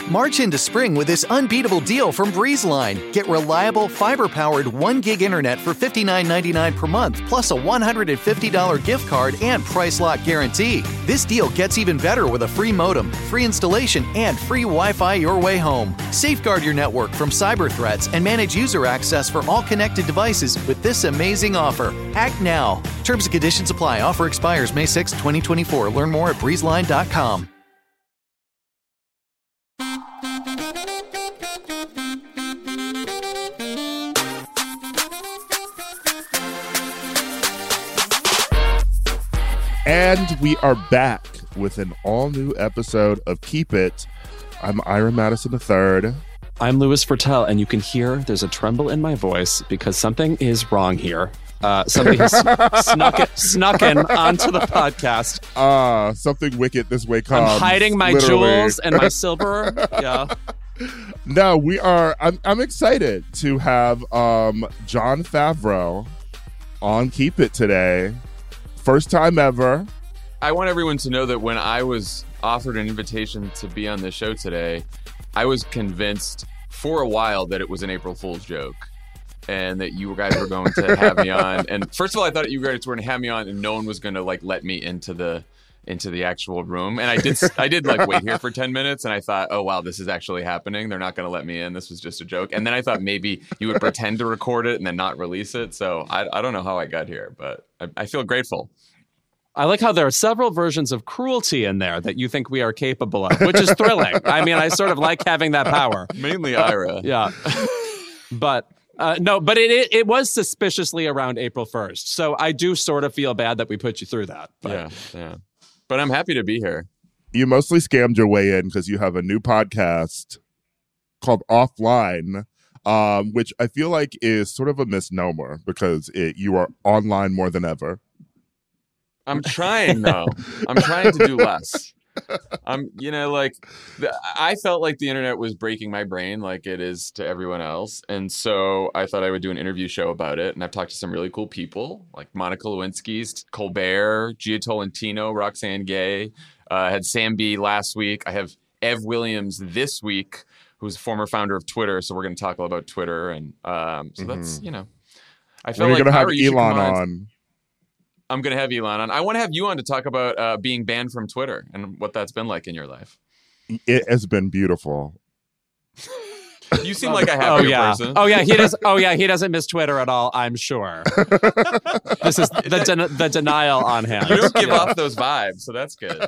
March into spring with this unbeatable deal from BreezeLine. Get reliable, fiber-powered 1 gig internet for $59.99 per month, plus a $150 gift card and price lock guarantee. This deal gets even better with a free modem, free installation, and free Wi-Fi your way home. Safeguard your network from cyber threats and manage user access for all connected devices with this amazing offer. Act now. Terms and conditions apply. Offer expires May 6, 2024. Learn more at breezeline.com. And we are back with an all-new episode of Keep It. I'm Ira Madison III. I'm Louis Fertel, and you can hear there's a tremble in my voice because something is wrong here. Somebody has snuck in onto the podcast. Something wicked this way comes. I'm hiding my jewels and my silver. Yeah. No, I'm excited to have Jon Favreau on Keep It today. First time ever. I want everyone to know that when I was offered an invitation to be on the show today, I was convinced for a while that it was an April Fool's joke and that you guys were going to have me on. And first of all, I thought you guys were going to have me on and no one was going to let me into the actual room. And I did wait here for 10 minutes and I thought, oh wow, this is actually happening. They're not going to let me in. This was just a joke. And then I thought maybe you would pretend to record it and then not release it. So I don't know how I got here, but I feel grateful. I like how there are several versions of cruelty in there that you think we are capable of, which is thrilling. I mean, I sort of like having that power. Mainly Ira. Yeah. But it was suspiciously around April 1st. So I do sort of feel bad that we put you through that. But. Yeah. But I'm happy to be here. You mostly scammed your way in because you have a new podcast called Offline, which I feel like is sort of a misnomer because you are online more than ever. I'm trying, though. I'm trying to do less. I felt like the internet was breaking my brain like it is to everyone else. And so I thought I would do an interview show about it. And I've talked to some really cool people like Monica Lewinsky, Colbert, Gia Tolentino, Roxane Gay. I had Sam B last week. I have Ev Williams this week, who's a former founder of Twitter. So we're going to talk about Twitter. And so that's, I felt like you're going to have Elon on. I'm going to have Elon on. I want to have you on to talk about being banned from Twitter and what that's been like in your life. It has been beautiful. You seem like a happy person. He doesn't miss Twitter at all, I'm sure. This is the denial on him. You don't give off those vibes, so that's good.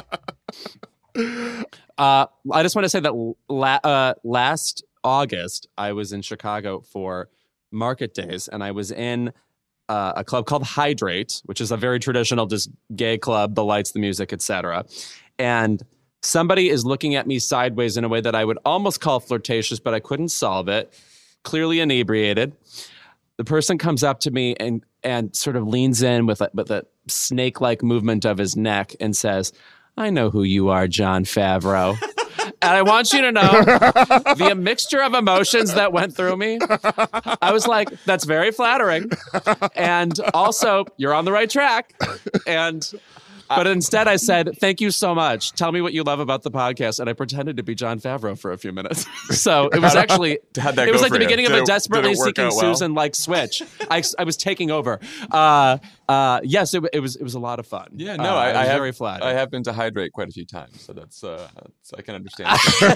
I just want to say that last August, I was in Chicago for Market Days, and I was in a club called Hydrate, which is a very traditional just gay club, the lights, the music, etc. And somebody is looking at me sideways in a way that I would almost call flirtatious, but I couldn't solve it. Clearly inebriated. The person comes up to me and sort of leans in with a snake-like movement of his neck and says, "I know who you are, Jon Favreau." And I want you to know the mixture of emotions that went through me. I was like, that's very flattering. And also, you're on the right track. But instead I said, thank you so much. Tell me what you love about the podcast. And I pretended to be Jon Favreau for a few minutes. So it was actually, it was like the beginning of a Desperately Seeking Susan like switch. I was taking over. Yes, it was a lot of fun. Yeah, no, I was very flattered. I have been to Hydrate quite a few times, so that's I can understand.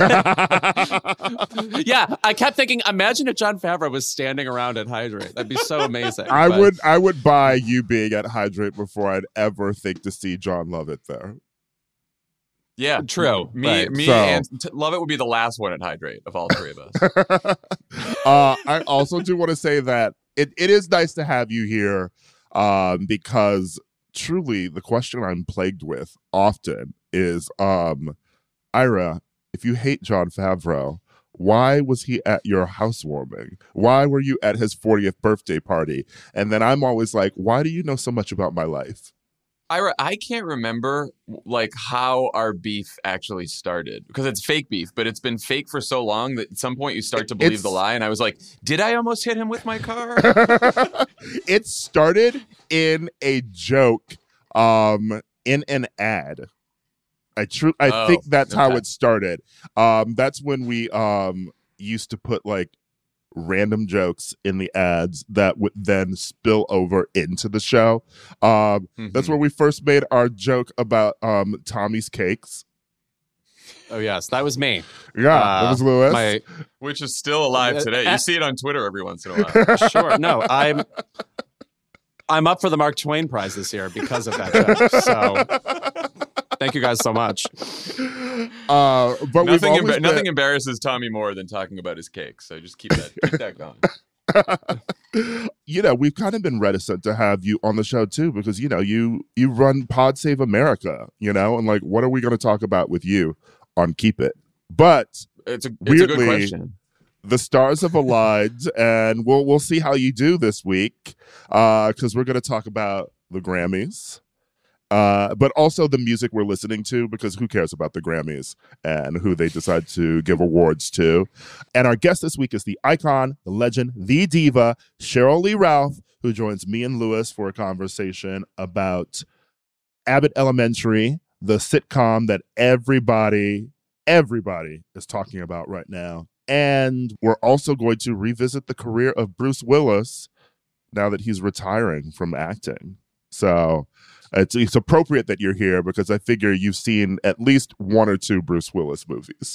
Yeah, I kept thinking, imagine if Jon Favreau was standing around at Hydrate. That'd be so amazing. I would buy you being at Hydrate before I'd ever think to see Jon Lovett there. Yeah, true. Me and Lovett would be the last one at Hydrate of all three of us. I also do want to say that it is nice to have you here because truly the question I'm plagued with often is, Ira, if you hate Jon Favreau, why was he at your housewarming? Why were you at his 40th birthday party? And then I'm always like, why do you know so much about my life? Ira, I can't remember how our beef actually started because it's fake beef, but it's been fake for so long that at some point you start to believe the lie. And I was like, did I almost hit him with my car? It started in a joke in an ad. I think that's how it started. That's when we used to put like random jokes in the ads that would then spill over into the show. That's where we first made our joke about Tommy's cakes. Oh yes, that was me. Yeah, that was Lewis. Which is still alive today. You see it on Twitter every once in a while. Sure. No, I'm up for the Mark Twain Prize this year because of that joke. So thank you guys so much. But nothing embarrasses Tommy more than talking about his cake. So just keep that going. We've kind of been reticent to have you on the show too, because you run Pod Save America, and like, what are we going to talk about with you on Keep It? But it's a weirdly, good question. The stars have aligned, and we'll see how you do this week, because we're going to talk about the Grammys, but also the music we're listening to, because who cares about the Grammys and who they decide to give awards to. And our guest this week is the icon, the legend, the diva, Cheryl Lee Ralph, who joins me and Lewis for a conversation about Abbott Elementary, the sitcom that everybody is talking about right now. And we're also going to revisit the career of Bruce Willis now that he's retiring from acting. So it's appropriate that you're here, because I figure you've seen at least one or two Bruce Willis movies.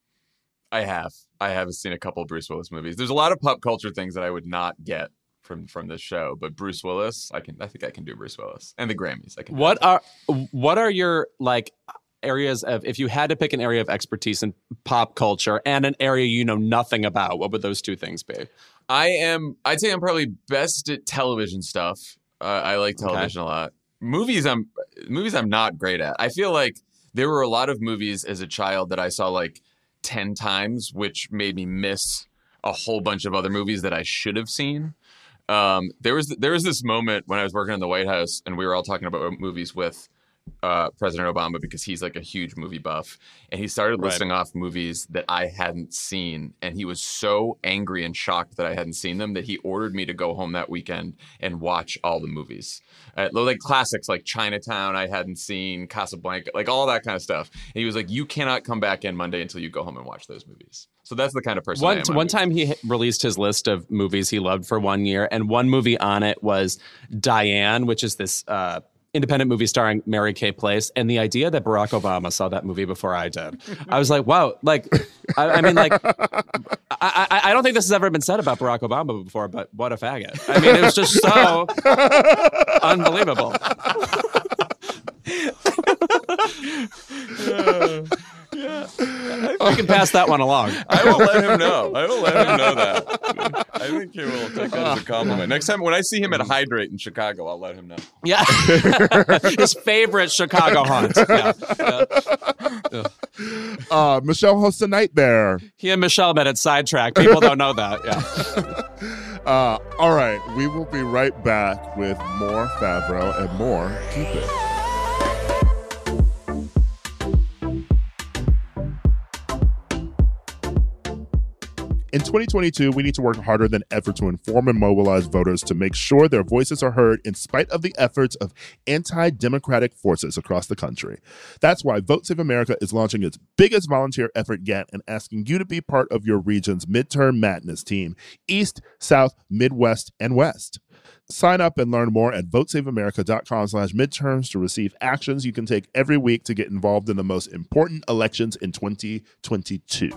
I have seen a couple of Bruce Willis movies. There's a lot of pop culture things that I would not get from this show, but Bruce Willis, I think I can do Bruce Willis, and the Grammys. I can. What are your like areas of, if you had to pick an area of expertise in pop culture and an area you know nothing about, what would those two things be? I'd say I'm probably best at television stuff. I like television a lot. Movies I'm not great at. I feel like there were a lot of movies as a child that I saw like 10 times, which made me miss a whole bunch of other movies that I should have seen. There was this moment when I was working in the White House and we were all talking about movies with President Obama, because he's like a huge movie buff, and he started listing off movies that I hadn't seen, and he was so angry and shocked that I hadn't seen them that he ordered me to go home that weekend and watch all the movies, like classics like Chinatown I hadn't seen, Casablanca, like all that kind of stuff. And he was like, you cannot come back in Monday until you go home and watch those movies. So that's the kind of person I am. One time he released his list of movies he loved for 1 year, and one movie on it was Diane, which is this independent movie starring Mary Kay Place, and the idea that Barack Obama saw that movie before I did, I was like, wow, like, I mean, like, I don't think this has ever been said about Barack Obama before, but what a faggot. I mean, it was just so unbelievable. Yeah. We can pass that one along. I will let him know. That. I think he will take that as a compliment. Next time when I see him at Hydrate in Chicago, I'll let him know. Yeah. His favorite Chicago haunt. Yeah. Michelle hosts a night there. He and Michelle met at Sidetrack. People don't know that. Yeah. All right. We will be right back with more Favreau and more Keep It. In 2022, we need to work harder than ever to inform and mobilize voters to make sure their voices are heard in spite of the efforts of anti-democratic forces across the country. That's why Vote Save America is launching its biggest volunteer effort yet and asking you to be part of your region's midterm madness team, East, South, Midwest, and West. Sign up and learn more at votesaveamerica.com/midterms to receive actions you can take every week to get involved in the most important elections in 2022.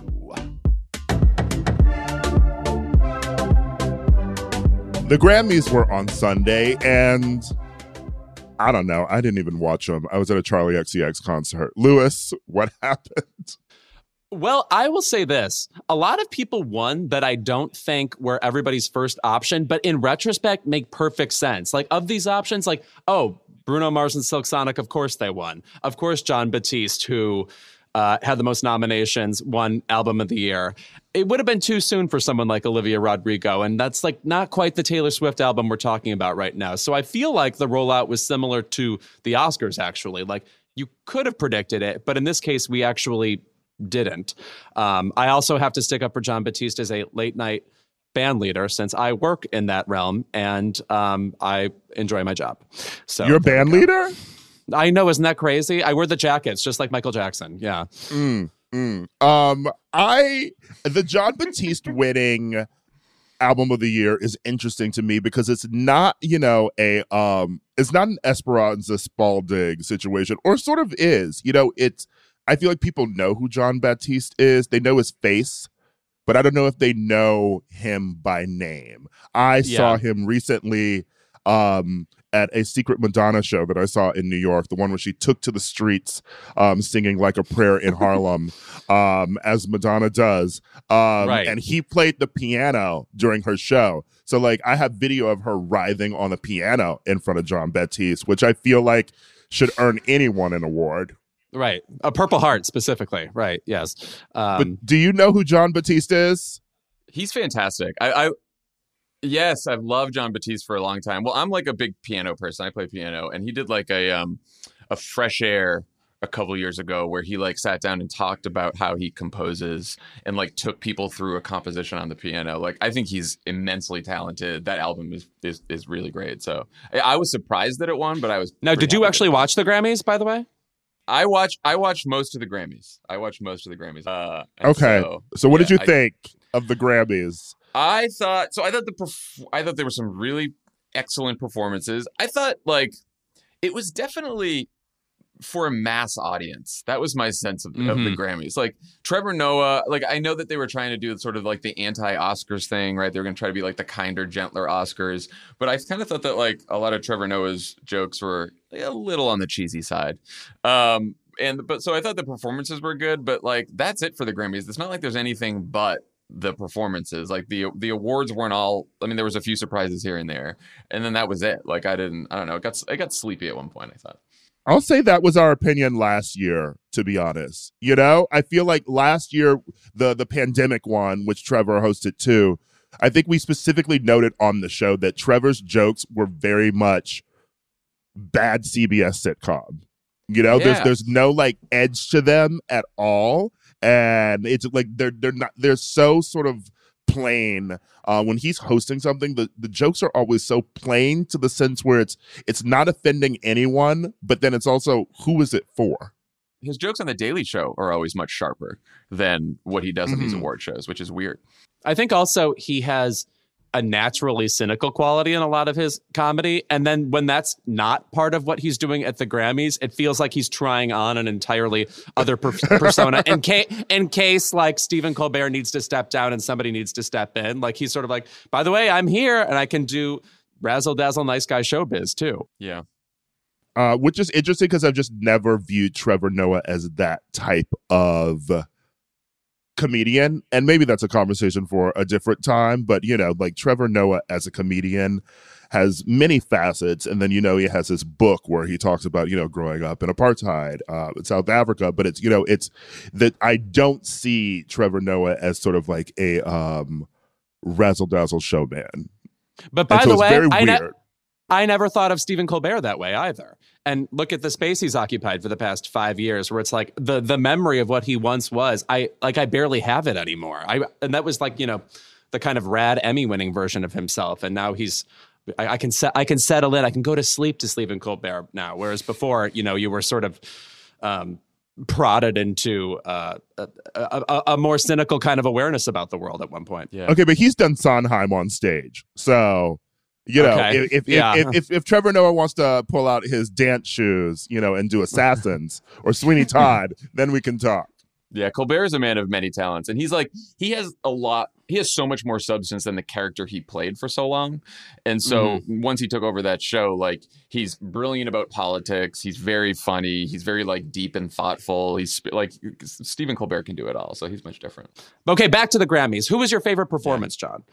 The Grammys were on Sunday, and I don't know. I didn't even watch them. I was at a Charlie XCX concert. Lewis, what happened? Well, I will say this. A lot of people won that I don't think were everybody's first option, but in retrospect make perfect sense. Like, of these options, like, oh, Bruno Mars and Silk Sonic, of course they won. Of course, Jon Batiste, who had the most nominations, won Album of the Year. It would have been too soon for someone like Olivia Rodrigo, and that's like not quite the Taylor Swift album we're talking about right now. So I feel like the rollout was similar to the Oscars, actually. Like, you could have predicted it, but in this case, we actually didn't. I also have to stick up for Jon Batiste as a late night band leader, since I work in that realm and I enjoy my job. So you're a band leader? I know, isn't that crazy? I wear the jackets just like Michael Jackson. Yeah. The Jon Batiste winning album of the year is interesting to me because it's not, it's not an Esperanza Spalding situation, or sort of is. I feel like people know who Jon Batiste is. They know his face, but I don't know if they know him by name. I saw him recently at a Secret Madonna show that I saw in New York, the one where she took to the streets singing Like a Prayer in Harlem, as Madonna does. Right. And he played the piano during her show. So, like, I have video of her writhing on the piano in front of Jon Batiste, which I feel like should earn anyone an award. Right. A Purple Heart specifically. Right. Yes. But do you know who Jon Batiste is? He's fantastic. Yes, I've loved Jon Batiste for a long time. Well, I'm like a big piano person. I play piano, and he did like a Fresh Air a couple years ago where he like sat down and talked about how he composes and like took people through a composition on the piano. Like, I think he's immensely talented. That album is really great. So I was surprised that it won, but I was. Now, did you actually watch the Grammys, by the way? I watched most of the Grammys. Okay. So what did you think of the Grammys? I thought there were some really excellent performances. I thought like it was definitely for a mass audience. That was my sense of the Grammys. Like Trevor Noah, like I know that they were trying to do sort of like the anti-Oscars thing, right? They were going to try to be like the kinder, gentler Oscars. But I kind of thought that like a lot of Trevor Noah's jokes were a little on the cheesy side. So I thought the performances were good, but like that's it for the Grammys. It's not like there's anything but the performances. Like the awards weren't all. I mean, there was a few surprises here and there, and then that was it. Like I don't know. It got sleepy at one point, I thought. I'll say that was our opinion last year, to be honest. I feel like last year, the pandemic one, which Trevor hosted too, I think we specifically noted on the show that Trevor's jokes were very much bad CBS sitcom. There's no like edge to them at all. And it's like they're so sort of plain. When he's hosting something, the jokes are always so plain to the sense where it's not offending anyone, but then it's also who is it for? His jokes on The Daily Show are always much sharper than what he does on these award shows, which is weird. I think also he has a naturally cynical quality in a lot of his comedy. And then when that's not part of what he's doing at the Grammys, it feels like he's trying on an entirely other persona in case like Stephen Colbert needs to step down and somebody needs to step in. Like he's sort of like, by the way, I'm here and I can do razzle dazzle nice guy showbiz too. Yeah. Which is interesting because I've just never viewed Trevor Noah as that type of comedian, and maybe that's a conversation for a different time, but like Trevor Noah as a comedian has many facets, and then he has his book where he talks about growing up in apartheid in South Africa, but it's that I don't see Trevor Noah as sort of like a razzle dazzle showman. But by the way, I never thought of Stephen Colbert that way either. And look at the space he's occupied for the past 5 years, where it's like the memory of what he once was. I barely have it anymore. And that was like, the kind of rad Emmy winning version of himself. And now I can settle in. I can go to sleep to Stephen Colbert now. Whereas before, you were sort of prodded into a more cynical kind of awareness about the world at one point. Yeah. Okay, but he's done Sondheim on stage, so. If Trevor Noah wants to pull out his dance shoes, and do Assassins or Sweeney Todd, then we can talk. Yeah, Colbert is a man of many talents, and he has so much more substance than the character he played for so long. And so once he took over that show, like he's brilliant about politics, he's very funny, he's very like deep and thoughtful. He's like Stephen Colbert can do it all, so he's much different. Okay, back to the Grammys. Who was your favorite performance, John?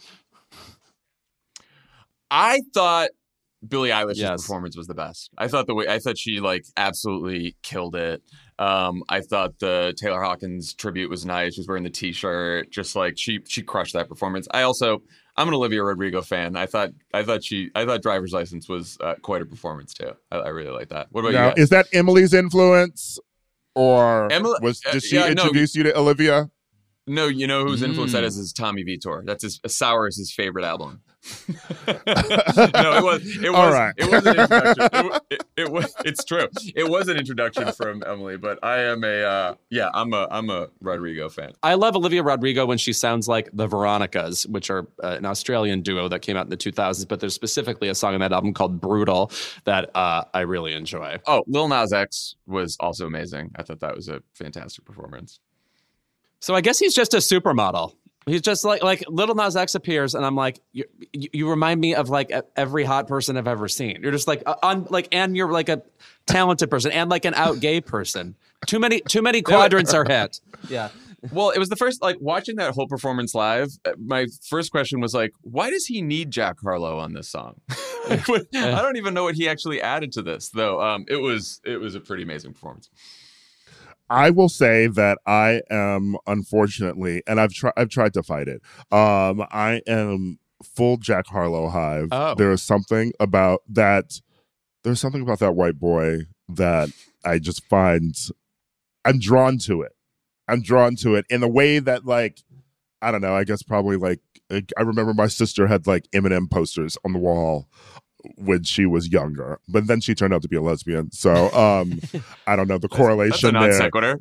I thought Billie Eilish's performance was the best. I thought she like absolutely killed it. I thought the Taylor Hawkins tribute was nice. She was wearing the T-shirt, just like she crushed that performance. I'm an Olivia Rodrigo fan. I thought Driver's License was quite a performance too. I really like that. What about you guys? Is that Emily's influence, or did she introduce you to Olivia? No, whose influence that is Tommy Vitor. That's Sour is his favorite album. No, it was. All right. It was an introduction. It was. It's true. It was an introduction from Emily, but I am I'm a Rodrigo fan. I love Olivia Rodrigo when she sounds like the Veronicas, which are an Australian duo that came out in the 2000s. But there's specifically a song on that album called "Brutal" that I really enjoy. Oh, Lil Nas X was also amazing. I thought that was a fantastic performance. So I guess he's just a supermodel. He's just like Lil Nas X appears, and I'm like, you remind me of like every hot person I've ever seen. You're just like and you're like a talented person and like an out gay person. Too many quadrants are hit. Yeah. Well, it was the first, like, watching that whole performance live, my first question was like, why does he need Jack Harlow on this song? I don't even know what he actually added to this, though. It was a pretty amazing performance. I will say that I am, unfortunately, and I've tried to fight it. I am full Jack Harlow hive. Oh. There's something about that. There's something about that white boy that I just find I'm drawn to it. I'm drawn to it in a way that, like, I don't know. I guess probably like I remember my sister had like Eminem posters on the wall when she was younger, but then she turned out to be a lesbian. So I don't know the correlation that's a non there. sequitur.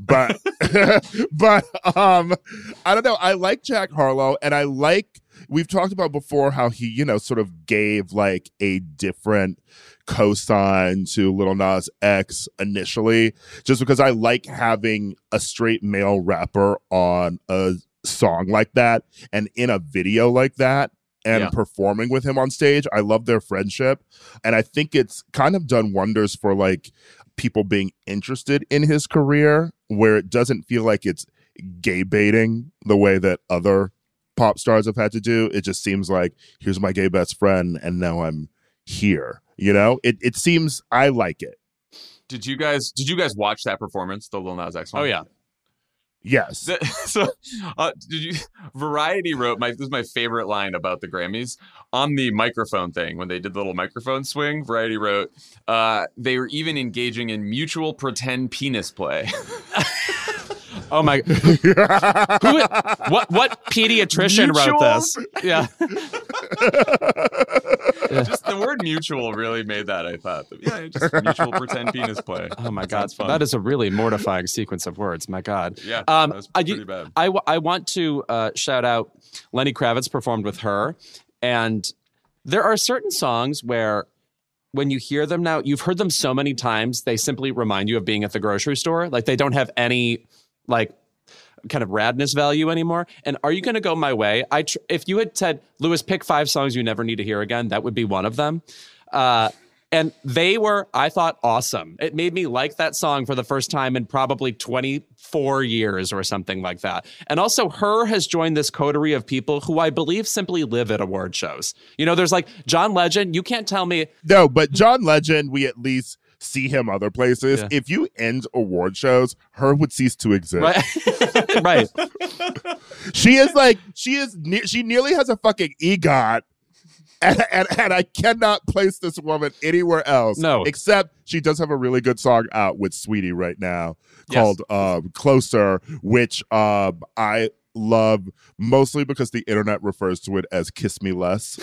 But I don't know. I like Jack Harlow, and I like, we've talked about before how he, you know, sort of gave like a different cosign to Lil Nas X initially, just because I like having a straight male rapper on a song like that and in a video like that and performing with him on stage. I love their friendship, and I think it's kind of done wonders for like people being interested in his career, where it doesn't feel like it's gay baiting the way that other pop stars have had to do. It just seems like, here's my gay best friend and now I'm here. You know, it seems, I like it. Did you guys watch that performance, the Lil Nas X one? Oh yeah. Yes. So, Variety wrote, this is my favorite line about the Grammys, on the microphone thing, when they did the little microphone swing. Variety wrote, they were even engaging in mutual pretend penis play. Oh my! What pediatrician wrote this? Yeah. Just the word mutual really made that, I thought. Yeah, just mutual pretend penis play. Oh my God, that is a really mortifying sequence of words. My God. Yeah, that was pretty bad. I want to shout out Lenny Kravitz performed with her, and there are certain songs where, when you hear them now, you've heard them so many times, they simply remind you of being at the grocery store. Like, they don't have any like kind of radness value anymore. And Are You Gonna Go My Way? If you had said, Lewis, pick 5 songs you never need to hear again, that would be one of them. And they were, I thought, awesome. It made me like that song for the first time in probably 24 years or something like that. And also, Her has joined this coterie of people who I believe simply live at award shows. You know, there's like John Legend. You can't tell me. No, but John Legend, we at least see him other places. Yeah. If you end award shows, Her would cease to exist. Right. Right. She nearly has a fucking EGOT. And I cannot place this woman anywhere else. No. Except she does have a really good song out with Sweetie right now called Closer, which I love mostly because the internet refers to it as Kiss Me Less.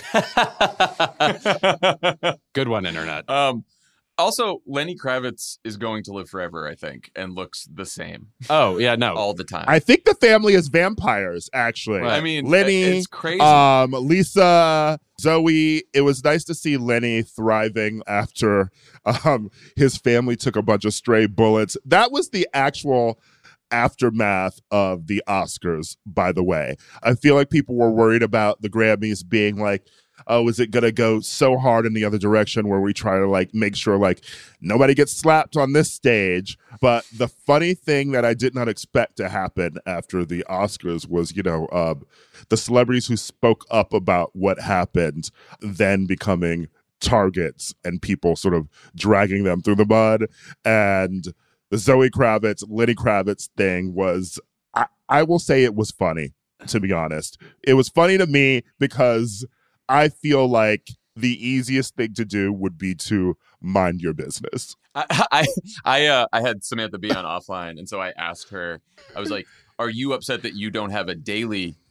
Good one, internet. Also, Lenny Kravitz is going to live forever, I think, and looks the same. Oh, yeah, no. All the time. I think the family is vampires, actually. I mean, Lenny, it's crazy. Lisa, Zoe. It was nice to see Lenny thriving after his family took a bunch of stray bullets. That was the actual aftermath of the Oscars, by the way. I feel like people were worried about the Grammys being like, oh, is it going to go so hard in the other direction where we try to like make sure like nobody gets slapped on this stage? But the funny thing that I did not expect to happen after the Oscars was, you know, the celebrities who spoke up about what happened then becoming targets and people sort of dragging them through the mud. And the Zoe Kravitz, Lenny Kravitz thing was, I will say it was funny, to be honest. It was funny to me because I feel like the easiest thing to do would be to mind your business. I had Samantha be on offline, and so I asked her, I was like, are you upset that you don't have a daily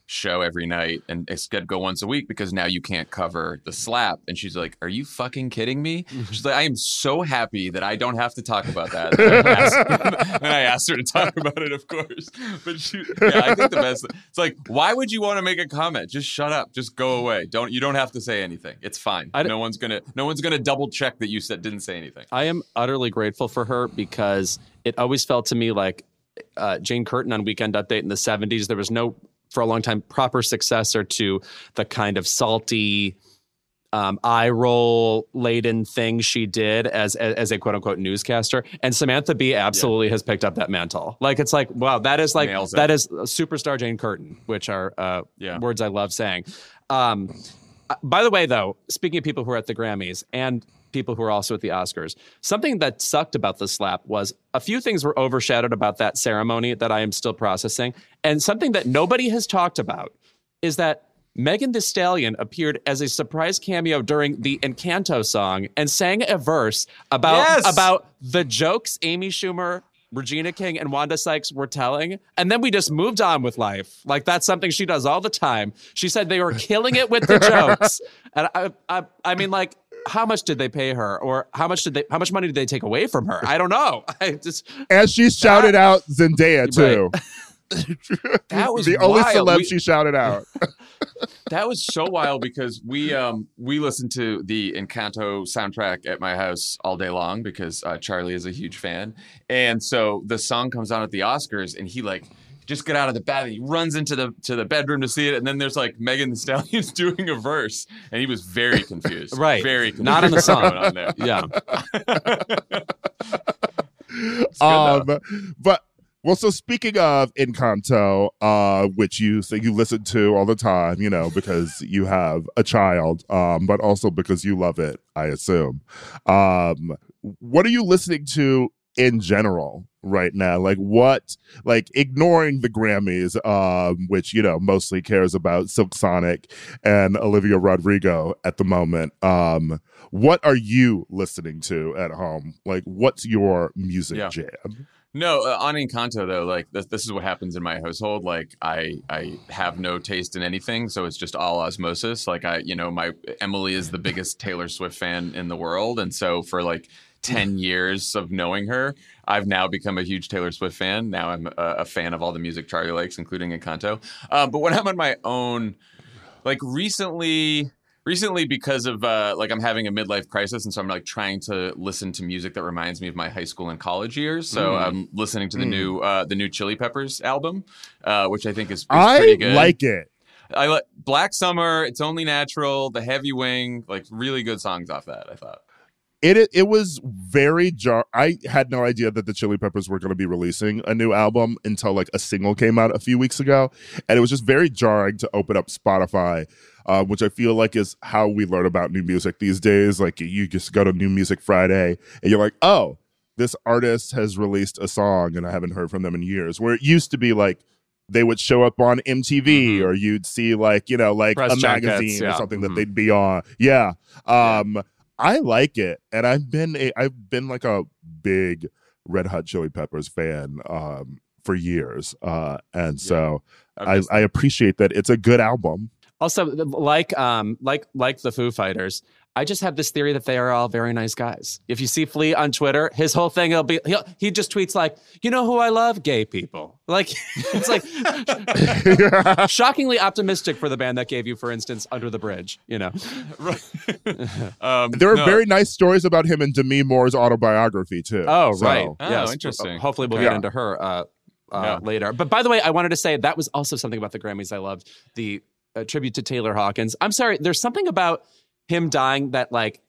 show every night and it's got to go once a week because now you can't cover the slap. And she's like, are you fucking kidding me? She's like, I am so happy that I don't have to talk about that. And I asked her to talk about it, of course. But I think the best, it's like, why would you want to make a comment? Just shut up. Just go away. You don't have to say anything. It's fine. No one's gonna double check that you didn't say anything. I am utterly grateful for her because it always felt to me like Jane Curtin on Weekend Update in the 70s. There was no, for a long time, proper successor to the kind of salty, eye roll laden thing she did as a quote unquote newscaster. And Samantha Bee absolutely has picked up that mantle. Like, it's like, wow, that is superstar Jane Curtin, which are words I love saying. By the way, though, speaking of people who are at the Grammys and people who are also at the Oscars, something that sucked about the slap was a few things were overshadowed about that ceremony that I am still processing. And something that nobody has talked about is that Megan Thee Stallion appeared as a surprise cameo during the Encanto song and sang a verse about the jokes Amy Schumer, Regina King, and Wanda Sykes were telling, and then we just moved on with life. Like, that's something she does all the time. She said they were killing it with the jokes, and I mean, like, how much did they pay her, or how much money did they take away from her? I don't know. And she shouted out Zendaya too. Right. That was the only celeb she shouted out. That was so wild because we listened to the Encanto soundtrack at my house all day long because Charlie is a huge fan, and so the song comes on at the Oscars, and he just get out of the bed and he runs into the bedroom to see it, and then there's like Megan Thee Stallion's doing a verse, and he was very confused. Right, very confused. Not in the song. On there. Yeah. But. Well, so speaking of Encanto, which you say you listen to all the time, because you have a child, but also because you love it, I assume. What are you listening to in general right now? Ignoring the Grammys, which, mostly cares about Silk Sonic and Olivia Rodrigo at the moment. What are you listening to at home? Like, what's your music jam? No, on Encanto, though, this is what happens in my household. Like, I have no taste in anything, so it's just all osmosis. Like, my Emily is the biggest Taylor Swift fan in the world, and so for 10 years of knowing her, I've now become a huge Taylor Swift fan. Now I'm a fan of all the music Charlie likes, including Encanto. But when I'm on my own, recently because of I'm having a midlife crisis, and so I'm trying to listen to music that reminds me of my high school and college years. So I'm listening to the new Chili Peppers album, which I think is pretty good. I like it. I like Black Summer, It's Only Natural, The Heavy Wing, really good songs off that, I thought. It was very I had no idea that the Chili Peppers were going to be releasing a new album until a single came out a few weeks ago, and it was just very jarring to open up Spotify, which I feel like is how we learn about new music these days. You just go to New Music Friday and you're like, oh, this artist has released a song and I haven't heard from them in years. Where it used to be they would show up on MTV, or you'd see a magazine or something that they'd be on. Yeah. I like it, and I've been a big Red Hot Chili Peppers fan for years, and so I appreciate that it's a good album. Also, like the Foo Fighters, I just have this theory that they are all very nice guys. If you see Flea on Twitter, his whole thing he just tweets you know who I love? Gay people. It's shockingly optimistic for the band that gave you, for instance, Under the Bridge. There are very nice stories about him in Demi Moore's autobiography too. Oh, right. Yes. Interesting. Hopefully we'll get into her later. But by the way, I wanted to say that was also something about the Grammys I loved. The tribute to Taylor Hawkins. I'm sorry, there's something about him dying that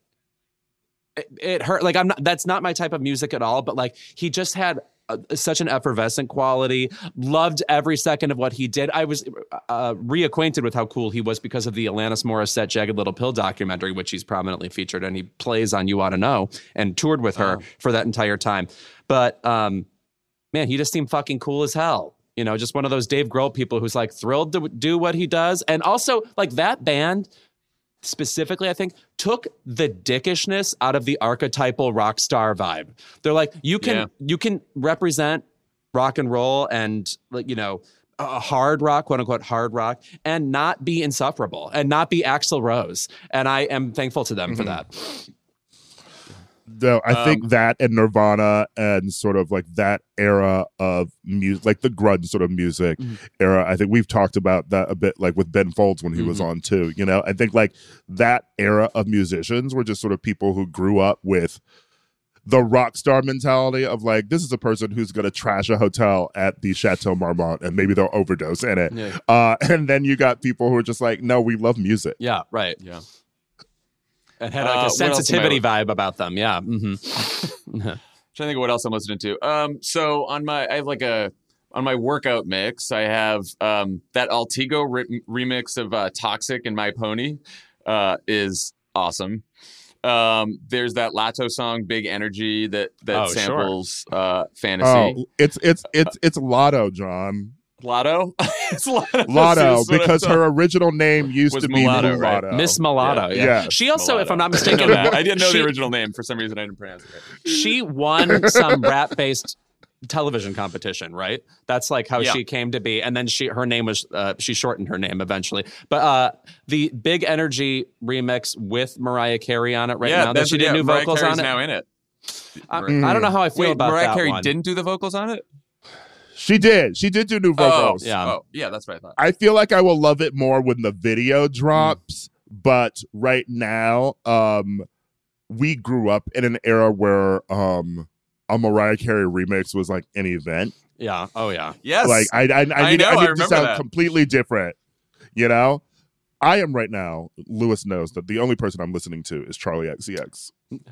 it hurt. That's not my type of music at all, but he just had such an effervescent quality. Loved every second of what he did. I was reacquainted with how cool he was because of the Alanis Morissette Jagged Little Pill documentary, which he's prominently featured, and he plays on You Ought to Know, and toured with her for that entire time. But man, he just seemed fucking cool as hell. Just one of those Dave Grohl people who's thrilled to do what he does. And also that band specifically, I think, took the dickishness out of the archetypal rock star vibe. They're you can represent rock and roll and hard rock, quote unquote hard rock, and not be insufferable and not be Axl Rose. And I am thankful to them for that. No, I think that and Nirvana and sort of like that era of music, like the grunge sort of music era. I think we've talked about that a bit, like with Ben Folds when he was on too. You know, I think like that era of musicians were just sort of people who grew up with the rock star mentality of like, this is a person who's going to trash a hotel at the Chateau Marmont and maybe they'll overdose in it. Yeah. And then you got people who are just like, no, we love music. Yeah, right. Yeah. And had like a sensitivity vibe about them. Yeah. Trying to think of what else I'm listening to. So on my workout mix, I have that Altigo remix of Toxic and My Pony is awesome. There's that Lato song, Big Energy, that samples Fantasy. Oh, it's Lotto, John. Lotto? It's Lotto, because her original name used to be Mulatto, Mulatto. Right? Miss Mulatto, yeah. She also, Mulatto. if I'm not mistaken, I didn't know the original name. For some reason, I didn't pronounce it right. She won some rap-based television competition, right? That's like how she came to be. And then her name was, she shortened her name eventually. But the Big Energy remix with Mariah Carey on it now that she did new Mariah vocals Carey's on it. now in it. I don't know how I feel about Mariah that Carey one. didn't do the vocals on it? She did do new vocals. Yeah, that's what I thought. I feel like I will love it more when the video drops, but right now, we grew up in an era where a Mariah Carey remix was like an event. Yeah. Oh yeah. Yes. Like I need it to sound that. completely different. You know? I am right now, Lewis knows that the only person I'm listening to is Charlie XCX.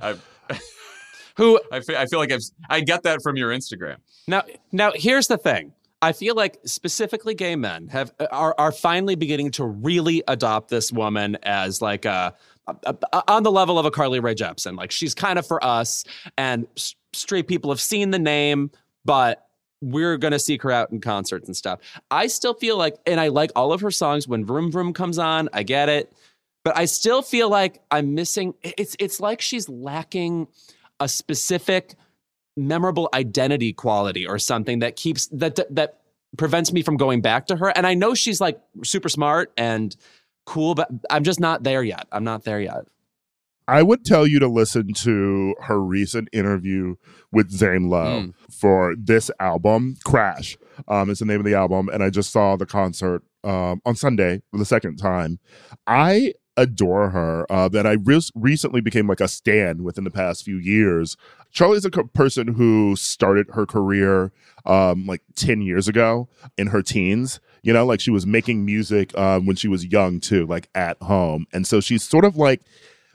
Who I feel like I get that from your Instagram. Now here's the thing. I feel like specifically gay men are finally beginning to really adopt this woman as like on the level of a Carly Rae Jepsen. Like she's kind of for us, and straight people have seen the name, but we're going to seek her out in concerts and stuff. I still feel like, and I like all of her songs. When Vroom Vroom comes on, I get it. But I still feel like I'm missing, it's like she's lacking a specific memorable identity quality or something that keeps, that prevents me from going back to her. And I know she's like super smart and cool, but I'm just not there yet. I'm not there yet. I would tell you to listen to her recent interview with Zane Lowe for this album, Crash. It's the name of the album, and I just saw the concert on Sunday for the second time. I adore her. That I recently became like a stan within the past few years. Charlie's a person who started her career like 10 years ago in her teens. You know, like she was making music when she was young too, like at home. And so she's sort of like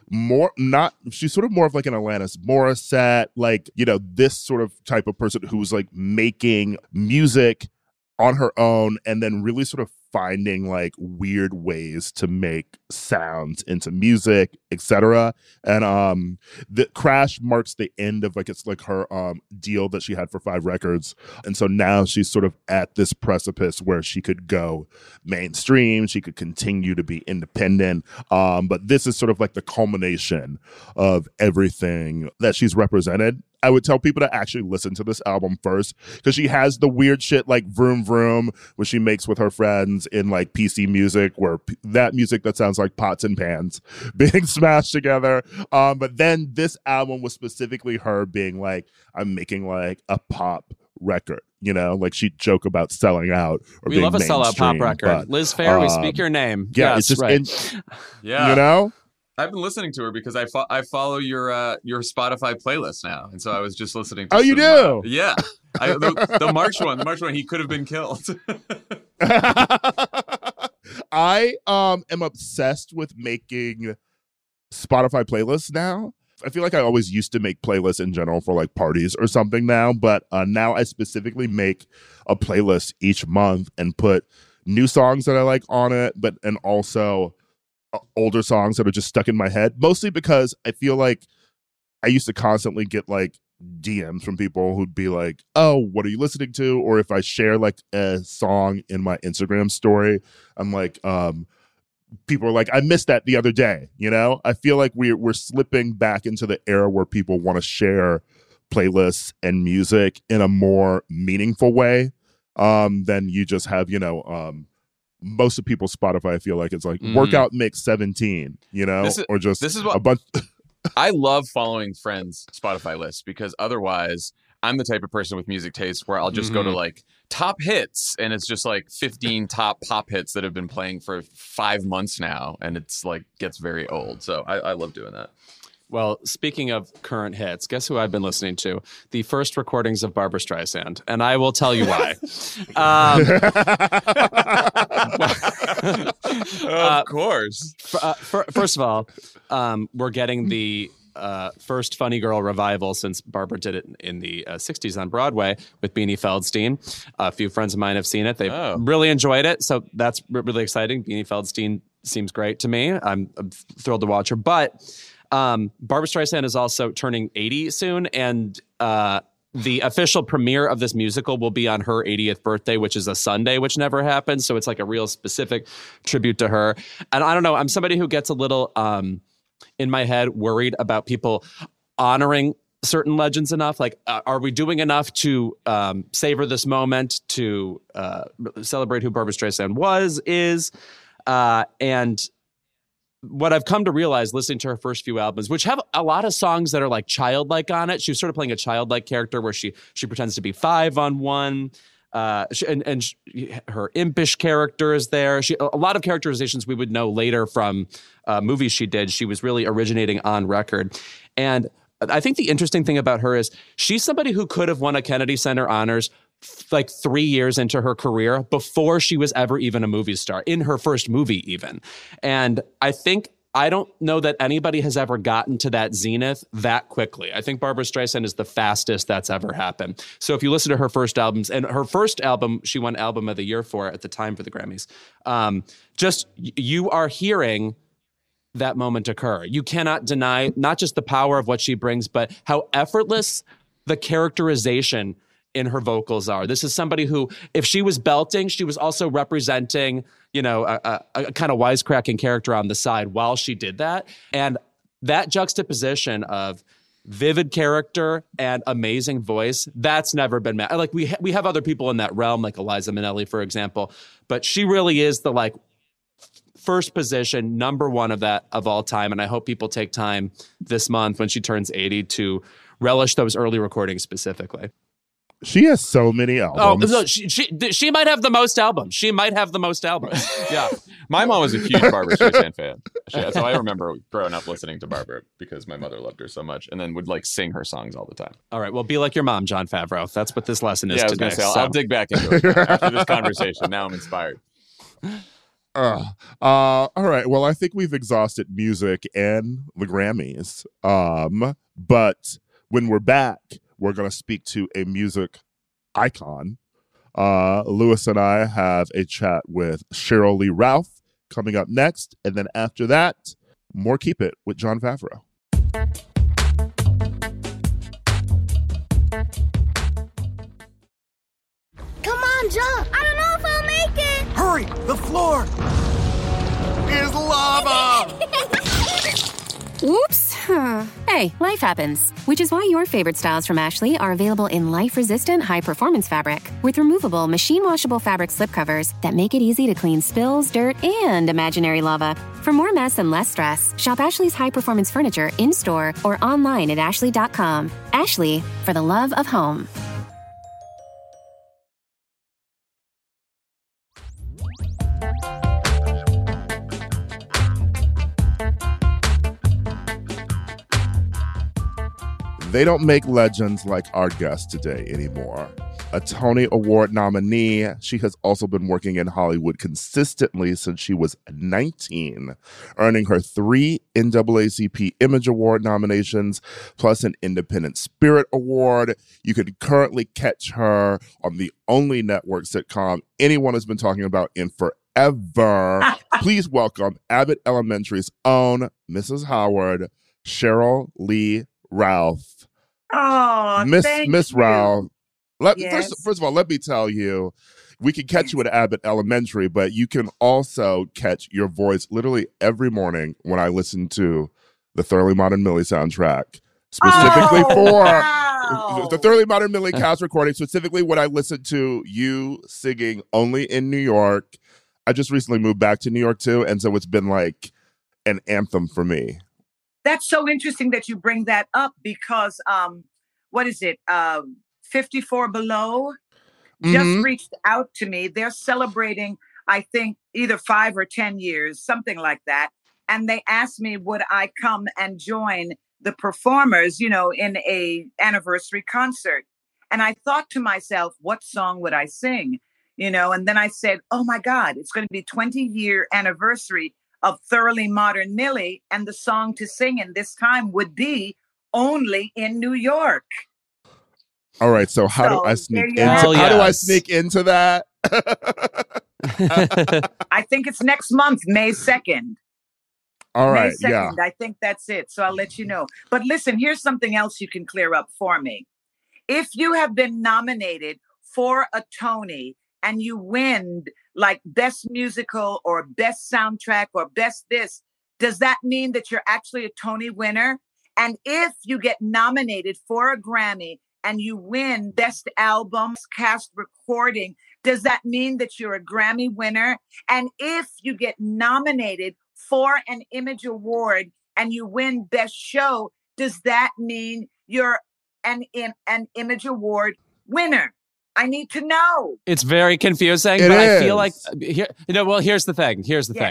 she's sort of more of like an Alanis Morissette, like, you know, this sort of type of person who's like making music on her own and then really sort of finding like weird ways to make sounds into music, etc. And the Crash marks the end of like, it's like her deal that she had for 5 records. And so now she's sort of at this precipice where she could go mainstream, she could continue to be independent. But this is sort of like the culmination of everything that she's represented. I would tell people to actually listen to this album first, because she has the weird shit like Vroom Vroom, which she makes with her friends in like PC music, where that music that sounds like pots and pans being smashed together. But then this album was specifically her being like, I'm making like a pop record. You know, like she'd joke about selling out. Or we love a sellout pop record. But, Liz Phair, we speak your name. Yeah, yes, it's just, right. Yeah, you know? I've been listening to her because I follow your Spotify playlist now, and so I was just listening to you do? Yeah. The March one, he could have been killed. I am obsessed with making Spotify playlists now. I feel like I always used to make playlists in general for like parties or something now, but now I specifically make a playlist each month and put new songs that I like on it, and also older songs that are just stuck in my head, mostly because I feel like I used to constantly get like DMs from people who'd be like, oh, what are you listening to? Or if I share like a song in my Instagram story, I'm like, people are like, I missed that the other day. You know, I feel like we're slipping back into the era where people want to share playlists and music in a more meaningful way. then you just have, most of people's Spotify, I feel like it's like workout mix 17, or just this is what, a bunch. I love following friends' Spotify lists because otherwise I'm the type of person with music taste where I'll just go to like top hits and it's just like 15 top pop hits that have been playing for 5 months now. And it's like gets very old. So I love doing that. Well, speaking of current hits, guess who I've been listening to? The first recordings of Barbra Streisand. And I will tell you why. Of course. First of all, we're getting the first Funny Girl revival since Barbara did it in the 60s on Broadway with Beanie Feldstein. A few friends of mine have seen it. They've really enjoyed it. So that's really exciting. Beanie Feldstein seems great to me. I'm thrilled to watch her. But Barbra Streisand is also turning 80 soon, and the official premiere of this musical will be on her 80th birthday, which is a Sunday, which never happens. So it's like a real specific tribute to her. And I don't know, I'm somebody who gets a little in my head worried about people honoring certain legends enough. Like, are we doing enough to savor this moment, to celebrate who Barbra Streisand is? And what I've come to realize listening to her first few albums, which have a lot of songs that are like childlike on it. She was sort of playing a childlike character where she pretends to be 5 on one. Her impish character is there. A lot of characterizations we would know later from movies she did. She was really originating on record. And I think the interesting thing about her is she's somebody who could have won a Kennedy Center Honors like 3 years into her career before she was ever even a movie star, in her first movie even. And I don't know that anybody has ever gotten to that zenith that quickly. I think Barbra Streisand is the fastest that's ever happened. So if you listen to her first albums, and her first album, she won Album of the Year for at the time for the Grammys, you are hearing that moment occur. You cannot deny not just the power of what she brings, but how effortless the characterization in her vocals are. This is somebody who, if she was belting, she was also representing, a kind of wisecracking character on the side while she did that. And that juxtaposition of vivid character and amazing voice, that's never been met. Like we have other people in that realm, like Eliza Minnelli, for example, but she really is the first position, number one of all time. And I hope people take time this month when she turns 80 to relish those early recordings specifically. She has so many albums. Oh, no, she might have the most albums. She might have the most albums. Yeah. My mom was a huge Barbra Streisand fan. So I remember growing up listening to Barbra because my mother loved her so much and then would sing her songs all the time. All right. Well, be like your mom, Jon Favreau. That's what this lesson is today. I was going to say, I'll dig back into it after this conversation. Now I'm inspired. All right. Well, I think we've exhausted music and the Grammys. But when we're back, we're going to speak to a music icon. Lewis and I have a chat with Sheryl Lee Ralph coming up next. And then after that, more Keep It with Jon Favreau. Come on, jump. I don't know if I'll make it. Hurry, the floor is lava. Oops. Hey, life happens. Which is why your favorite styles from Ashley are available in life-resistant, high-performance fabric with removable, machine-washable fabric slipcovers that make it easy to clean spills, dirt, and imaginary lava. For more mess and less stress, shop Ashley's high-performance furniture in-store or online at ashley.com. Ashley, for the love of home. They don't make legends like our guest today anymore. A Tony Award nominee, she has also been working in Hollywood consistently since she was 19, earning her 3 NAACP Image Award nominations, plus an Independent Spirit Award. You can currently catch her on the only network sitcom anyone has been talking about in forever. Please welcome Abbott Elementary's own Mrs. Howard, Sheryl Lee Ralph. Oh, Miss Ralph. Yes. First of all, let me tell you, we can catch you at Abbott Elementary, but you can also catch your voice literally every morning when I listen to the Thoroughly Modern Millie soundtrack. specifically for wow. the Thoroughly Modern Millie cast recording, specifically when I listened to you singing Only in New York. I just recently moved back to New York too, and so it's been like an anthem for me. That's so interesting that you bring that up because what is it? 54 Below just reached out to me. They're celebrating, I think, either 5 or 10 years, something like that. And they asked me, would I come and join the performers, in a anniversary concert? And I thought to myself, what song would I sing? And then I said, oh my God, it's going to be 20-year anniversary of Thoroughly Modern Millie. And the song to sing in this time would be Only in New York. All right, so how do I sneak into that? I think it's next month, May 2nd. All right, May 2nd, I think that's it. So I'll let you know. But listen, here's something else you can clear up for me. If you have been nominated for a Tony and you win like Best Musical or Best Soundtrack or Best this, does that mean that you're actually a Tony winner? And if you get nominated for a Grammy and you win Best Albums, Cast Recording, does that mean that you're a Grammy winner? And if you get nominated for an Image Award and you win Best Show, does that mean you're an Image Award winner? I need to know. It's very confusing, but I feel like here's the thing.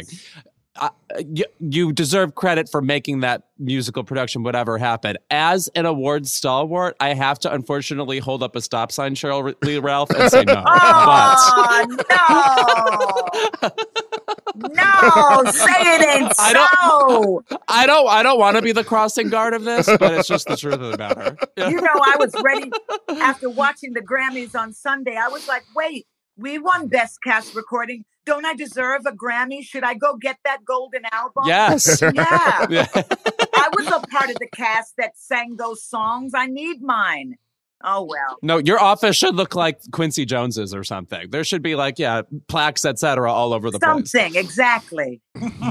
You deserve credit for making that musical production, whatever happened. As an awards stalwart, I have to unfortunately hold up a stop sign, Cheryl Lee Ralph, and say no. No, say it ain't so. I don't want to be the crossing guard of this, but it's just the truth of the matter. I was ready after watching the Grammys on Sunday. I was like, wait, we won Best Cast Recording. Don't I deserve a Grammy? Should I go get that golden album? Yes. Yeah. I was a part of the cast that sang those songs. I need mine. Oh, well. No, your office should look like Quincy Jones's or something. There should be plaques, etc., all over the place. Something, exactly.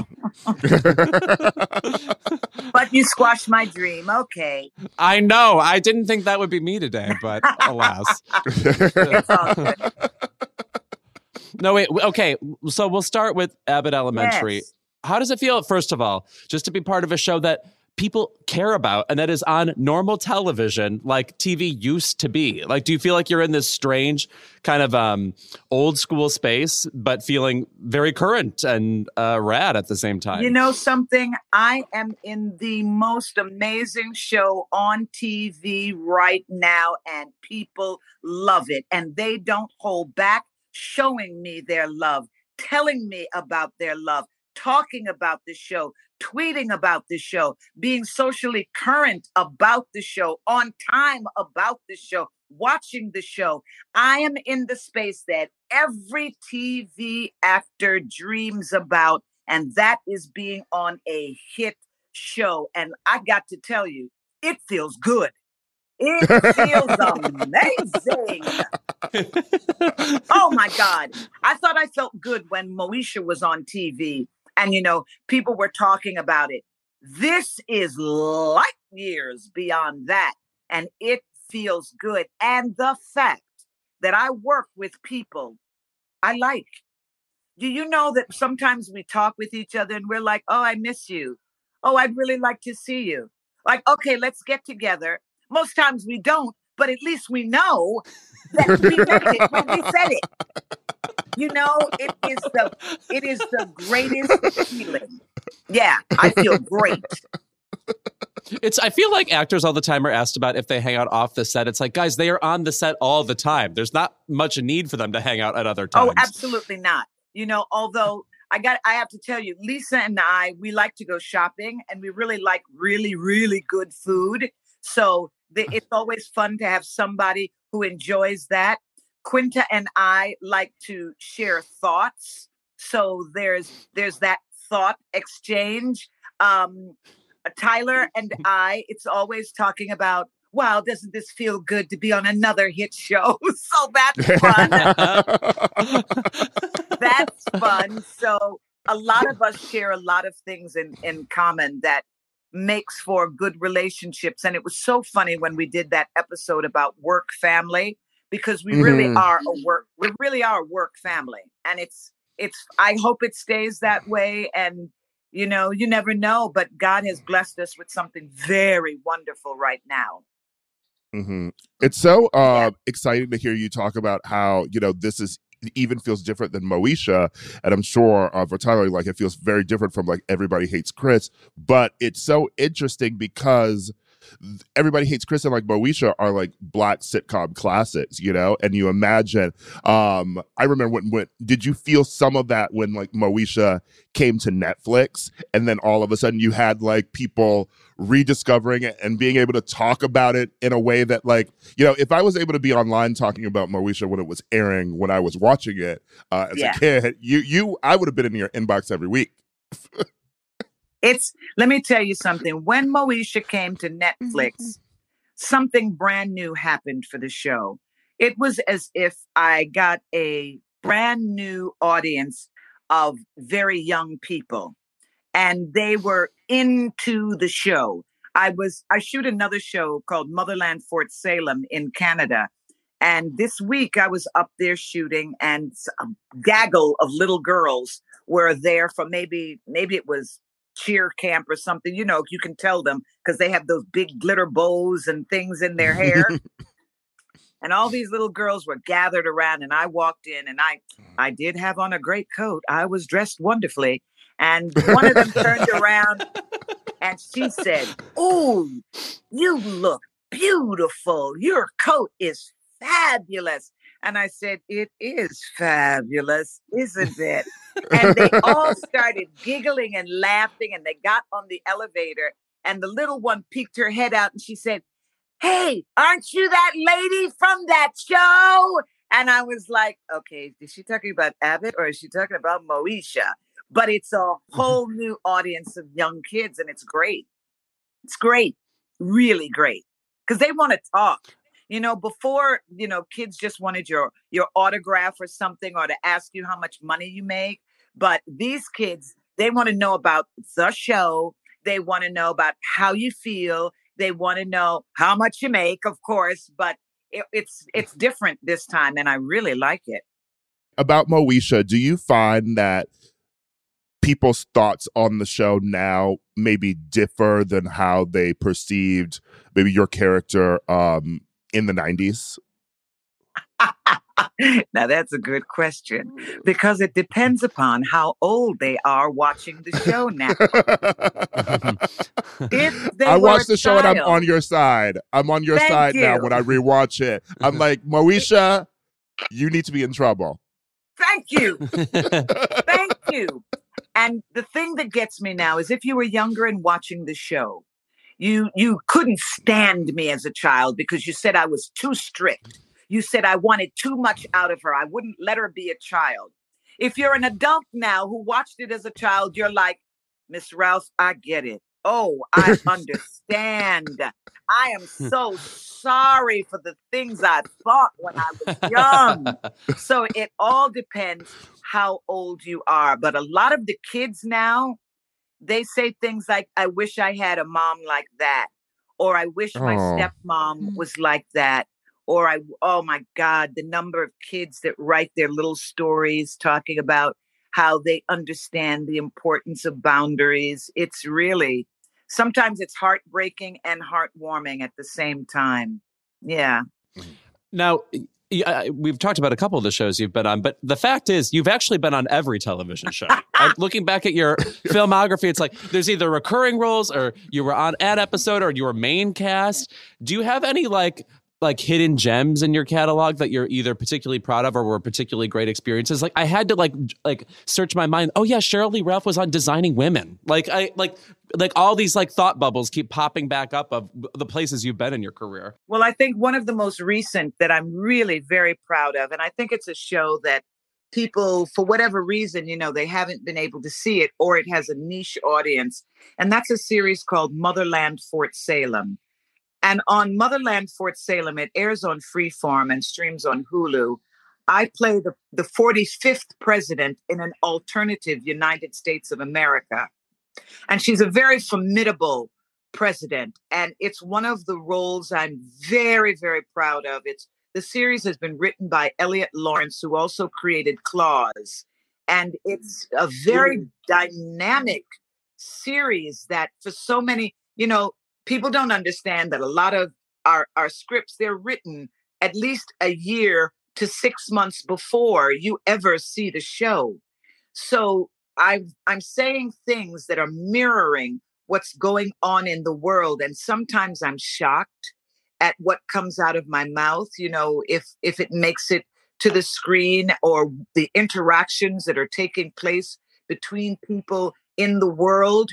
But you squashed my dream. Okay. I know. I didn't think that would be me today, but alas. It's all good. No, wait. Okay, so we'll start with Abbott Elementary. Yes. How does it feel, first of all, just to be part of a show that people care about and that is on normal television like TV used to be? Like, do you feel like you're in this strange kind of old school space, but feeling very current and rad at the same time? You know something? I am in the most amazing show on TV right now, and people love it. And they don't hold back, showing me their love, telling me about their love, talking about the show, tweeting about the show, being socially current about the show, on time about the show, watching the show. I am in the space that every TV actor dreams about, and that is being on a hit show. And I got to tell you, it feels good. It feels amazing. Oh my God. I thought I felt good when Moesha was on TV and, people were talking about it. This is light years beyond that. And it feels good. And the fact that I work with people I like. Do you know that sometimes we talk with each other and we're like, oh, I miss you. Oh, I'd really like to see you. Like, okay, let's get together. Most times we don't, but at least we know that we meant it when we said it. It is the greatest feeling. Yeah, I feel great. I feel like actors all the time are asked about if they hang out off the set. It's like, guys, they are on the set all the time. There's not much need for them to hang out at other times. Oh, absolutely not. Although I have to tell you, Lisa and I, we like to go shopping and we really like really, really good food. So it's always fun to have somebody who enjoys that. Quinta and I like to share thoughts. So there's that thought exchange. Tyler and I, it's always talking about, wow, doesn't this feel good to be on another hit show? So that's fun. That's fun. So a lot of us share a lot of things in common that makes for good relationships. And it was so funny when we did that episode about work family, because we really are a work family. And I hope it stays that way. And, you know, you never know, but God has blessed us with something very wonderful right now. It's so exciting to hear you talk about how, you know, this is even feels different than Moesha, and I'm sure for Tyler, like, it feels very different from like Everybody Hates Chris, but it's so interesting because Everybody Hates Chris and like Moesha are like Black sitcom classics, you know. And you imagine, I remember when did you feel some of that when like Moesha came to Netflix, and then all of a sudden you had like people rediscovering it and being able to talk about it in a way that, like, you know, if I was able to be online talking about Moesha when it was airing, when I was watching it as a kid, I would have been in your inbox every week. Let me tell you something. When Moesha came to Netflix, something brand new happened for the show. It was as if I got a brand new audience of very young people, and they were into the show. I shoot another show called Motherland Fort Salem in Canada. And this week I was up there shooting, and a gaggle of little girls were there for maybe it was cheer camp or something. You know, you can tell them because they have those big glitter bows and things in their hair. And all these little girls were gathered around, and I walked in, and I did have on a great coat. I was dressed wonderfully. And one of them turned around and she said, "Oh, you look beautiful. Your coat is fabulous." And I said, "It is fabulous, isn't it?" And they all started giggling and laughing, and they got on the elevator, and the little one peeked her head out and she said, "Hey, aren't you that lady from that show?" And I was like, okay, is she talking about Abbott or is she talking about Moesha? But it's a whole new audience of young kids, and it's great. It's great, really great, because they want to talk. You know, before, you know, kids just wanted your autograph or something, or to ask you how much money you make. But these kids, they want to know about the show. They want to know about how you feel. They want to know how much you make, of course. But it's different this time, and I really like it. About Moesha, do you find that people's thoughts on the show now maybe differ than how they perceived maybe your character in the 90s? Now, that's a good question, because it depends upon how old they are watching the show now. I watch the show and I'm on your side. I'm on your side now when I rewatch it. I'm like, Moesha, you need to be in trouble. Thank you. Thank you. And the thing that gets me now is if you were younger and watching the show, you couldn't stand me as a child because you said I was too strict. You said I wanted too much out of her. I wouldn't let her be a child. If you're an adult now who watched it as a child, you're like, "Miss Rouse, I get it. Oh, I understand. I am so sorry for the things I thought when I was young." So it all depends how old you are. But a lot of the kids now, they say things like, "I wish I had a mom like that," or "I wish my stepmom was like that." Or oh my God, the number of kids that write their little stories talking about how they understand the importance of boundaries. It's really, sometimes it's heartbreaking and heartwarming at the same time. Yeah. Now, we've talked about a couple of the shows you've been on, but the fact is you've actually been on every television show. Looking back at your filmography, it's like there's either recurring roles, or you were on an episode, or you were main cast. Do you have any like hidden gems in your catalog that you're either particularly proud of or were particularly great experiences? Like I had to like search my mind. Oh yeah, Sheryl Lee Ralph was on Designing Women. Like all these like thought bubbles keep popping back up of the places you've been in your career. Well, I think one of the most recent that I'm really very proud of, and I think it's a show that people, for whatever reason, you know, they haven't been able to see it, or it has a niche audience. And that's a series called Motherland Fort Salem. And on Motherland Fort Salem, it airs on Freeform and streams on Hulu. I play the 45th president in an alternative United States of America. And she's a very formidable president. And it's one of the roles I'm very, very proud of. The series has been written by Elliot Lawrence, who also created Claws. And it's a very dynamic series that for so many, people don't understand that a lot of our scripts, they're written at least a year to 6 months before you ever see the show. So I'm saying things that are mirroring what's going on in the world. And sometimes I'm shocked at what comes out of my mouth, if it makes it to the screen, or the interactions that are taking place between people in the world.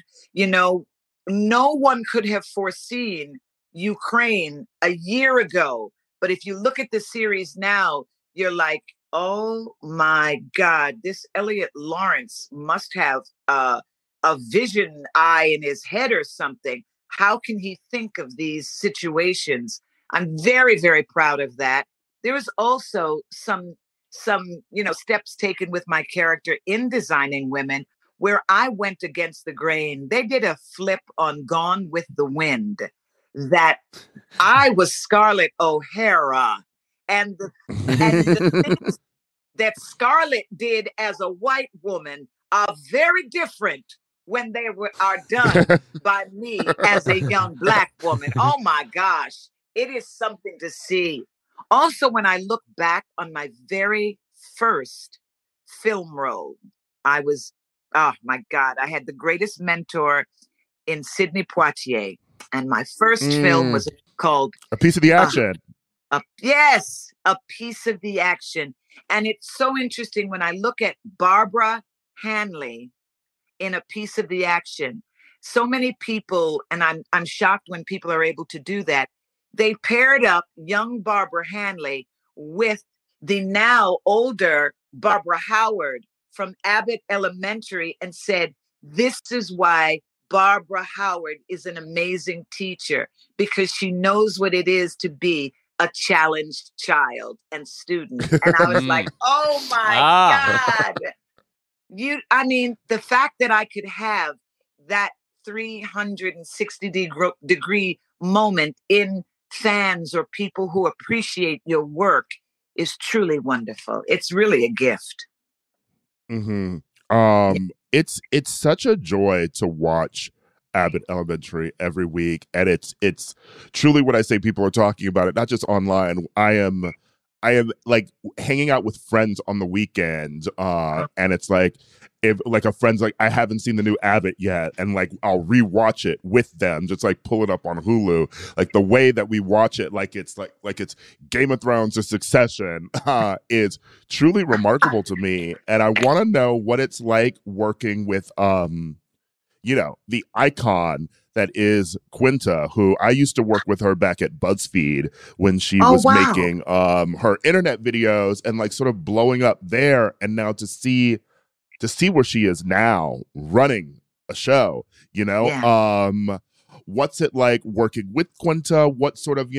No one could have foreseen Ukraine a year ago. But if you look at the series now, you're like, oh my God, this Elliot Lawrence must have a vision eye in his head or something. How can he think of these situations? I'm very, very proud of that. There was also some steps taken with my character in Designing Women where I went against the grain. They did a flip on Gone with the Wind that I was Scarlett O'Hara. And the things that Scarlett did as a white woman are very different when they are done by me as a young Black woman. Oh my gosh, it is something to see. Also, when I look back on my very first film role, I was, oh my God, I had the greatest mentor in Sidney Poitier. And my first film was called A Piece of the Action. Yes, A Piece of the Action. And it's so interesting when I look at Barbara Hanley in A Piece of the Action. So many people, and I'm shocked when people are able to do that, they paired up young Barbara Hanley with the now older Barbara Howard from Abbott Elementary and said, this is why Barbara Howard is an amazing teacher, because she knows what it is to be a challenged child and student. And I was like, oh my God. The fact that I could have that 360-degree moment in fans or people who appreciate your work is truly wonderful. It's really a gift. Mm-hmm. It's such a joy to watch Abbott Elementary every week, and it's truly, when I say people are talking about it, not just online. I am like hanging out with friends on the weekend, and it's like, if like a friend's like, I haven't seen the new Abbott yet, and like I'll rewatch it with them, just like pull it up on Hulu. Like the way that we watch it, like it's Game of Thrones or Succession, is truly remarkable to me. And I want to know what it's like working with the icon that is Quinta, who I used to work with her back at BuzzFeed when she was making her internet videos and like sort of blowing up there, and now to see where she is now running a show, what's it like working with Quinta? What sort of,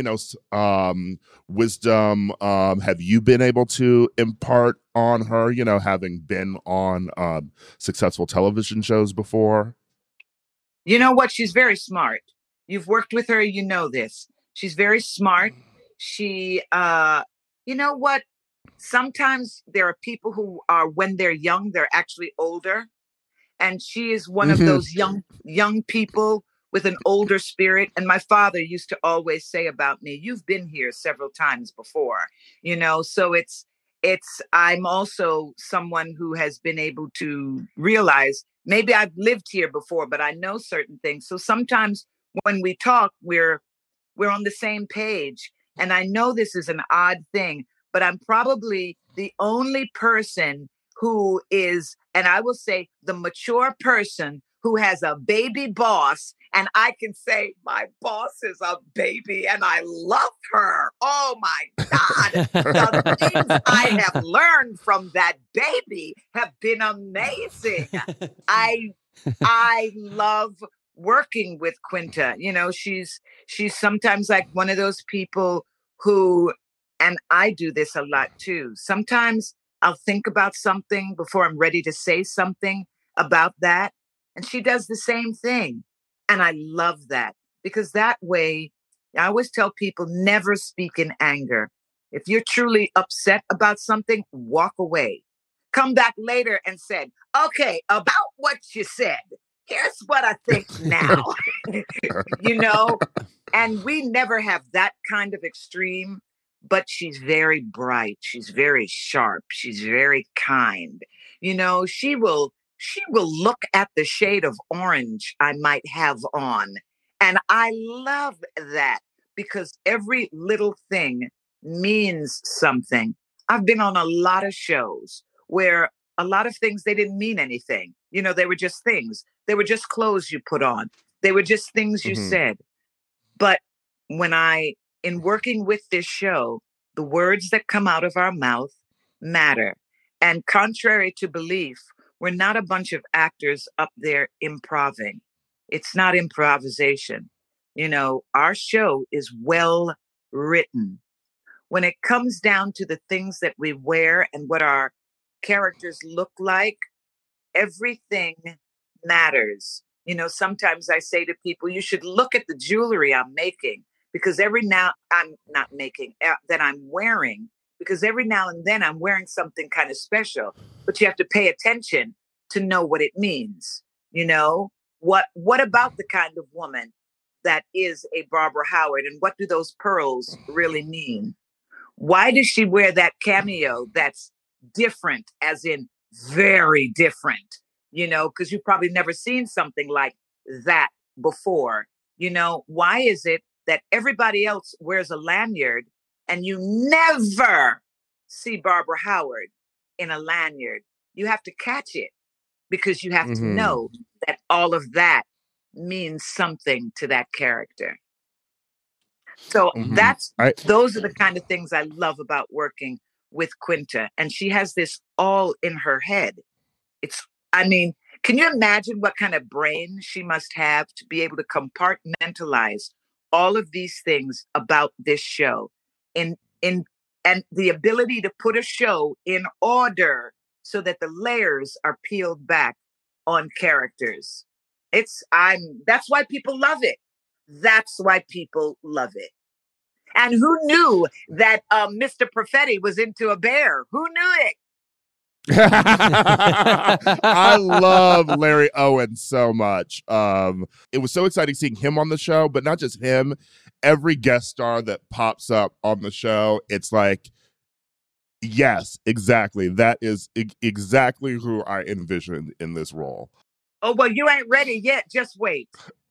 wisdom have you been able to impart on her, having been on successful television shows before? You know what? She's very smart. You've worked with her, you know this. She's very smart. She, you know what? Sometimes there are people who are, when they're young, they're actually older. And she is one of those young people with an older spirit. And my father used to always say about me, you've been here several times before, so I'm also someone who has been able to realize maybe I've lived here before, but I know certain things. So sometimes when we talk, we're on the same page. And I know this is an odd thing, but I'm probably the only person who is, and I will say the mature person who has a baby boss. And I can say my boss is a baby and I love her. Oh my God. The things I have learned from that baby have been amazing. I love working with Quinta. She's sometimes like one of those people who, and I do this a lot too. Sometimes I'll think about something before I'm ready to say something about that. And she does the same thing. And I love that because that way, I always tell people never speak in anger. If you're truly upset about something, walk away. Come back later and said, okay, about what you said, here's what I think now. You know, and we never have that kind of extreme, but she's very bright. She's very sharp. She's very kind. You know, she will look at the shade of orange I might have on. And I love that because every little thing means something. I've been on a lot of shows where a lot of things they didn't mean anything. You know, they were just things. They were just clothes you put on. They were just things you said. But in working with this show, the words that come out of our mouth matter. And contrary to belief, we're not a bunch of actors up there improving. It's not improvisation. You know, our show is well written. When it comes down to the things that we wear and what our characters look like, everything matters. You know, sometimes I say to people, you should look at the jewelry I'm making because every now I'm not making that I'm wearing, because every now and then I'm wearing something kind of special, but you have to pay attention to know what it means. You know, what about the kind of woman that is a Barbara Howard, and what do those pearls really mean? Why does she wear that cameo that's different, as in very different? You know, because you've probably never seen something like that before. You know, why is it that everybody else wears a lanyard and you never see Barbara Howard in a lanyard? You have to catch it because you have to know that all of that means something to that character. So those are the kind of things I love about working with Quinta. And she has this all in her head. Can you imagine what kind of brain she must have to be able to compartmentalize all of these things about this show and the ability to put a show in order so that the layers are peeled back on characters. That's why people love it. That's why people love it. And who knew that Mr. Perfetti was into a bear? Who knew it? I love Larry Owen so much. It was so exciting seeing him on the show, but not just him. Every guest star that pops up on the show, it's like, yes, exactly. That is exactly who I envisioned in this role. Oh, well, you ain't ready yet. Just wait.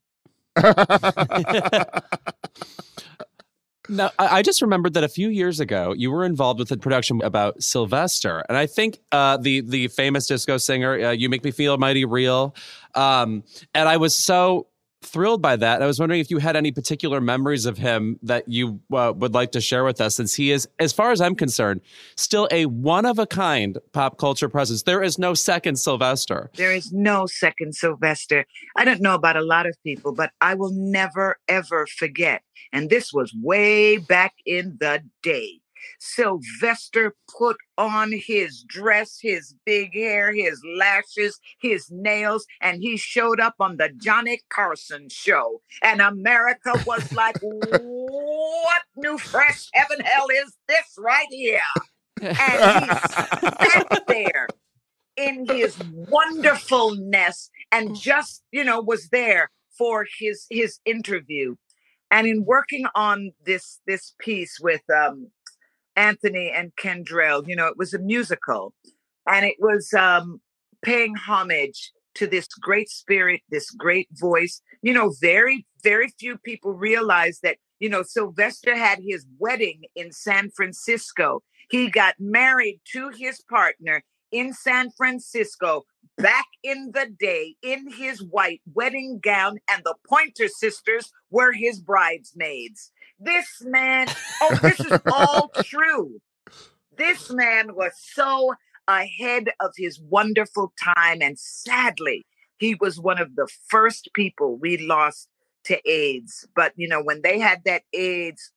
Now, I just remembered that a few years ago, you were involved with a production about Sylvester. And I think the famous disco singer, You Make Me Feel Mighty Real. And I was so thrilled by that. I was wondering if you had any particular memories of him that you would like to share with us, since he is, as far as I'm concerned, still a one-of-a-kind pop culture presence. There is no second Sylvester. There is no second Sylvester. I don't know about a lot of people, but I will never, ever forget. And this was way back in the day. Sylvester put on his dress, his big hair, his lashes, his nails, and he showed up on the Johnny Carson show. And America was like, what new fresh heaven hell is this right here? And he sat there in his wonderfulness and just, was there for his interview. And in working on this piece with Anthony and Kendrell, it was a musical, and it was paying homage to this great spirit, this great voice. Very, very few people realize that, Sylvester had his wedding in San Francisco. He got married to his partner in San Francisco back in the day in his white wedding gown, and the Pointer Sisters were his bridesmaids. This man, this is all true. This man was so ahead of his wonderful time, and sadly, he was one of the first people we lost to AIDS. But, when they had that AIDS,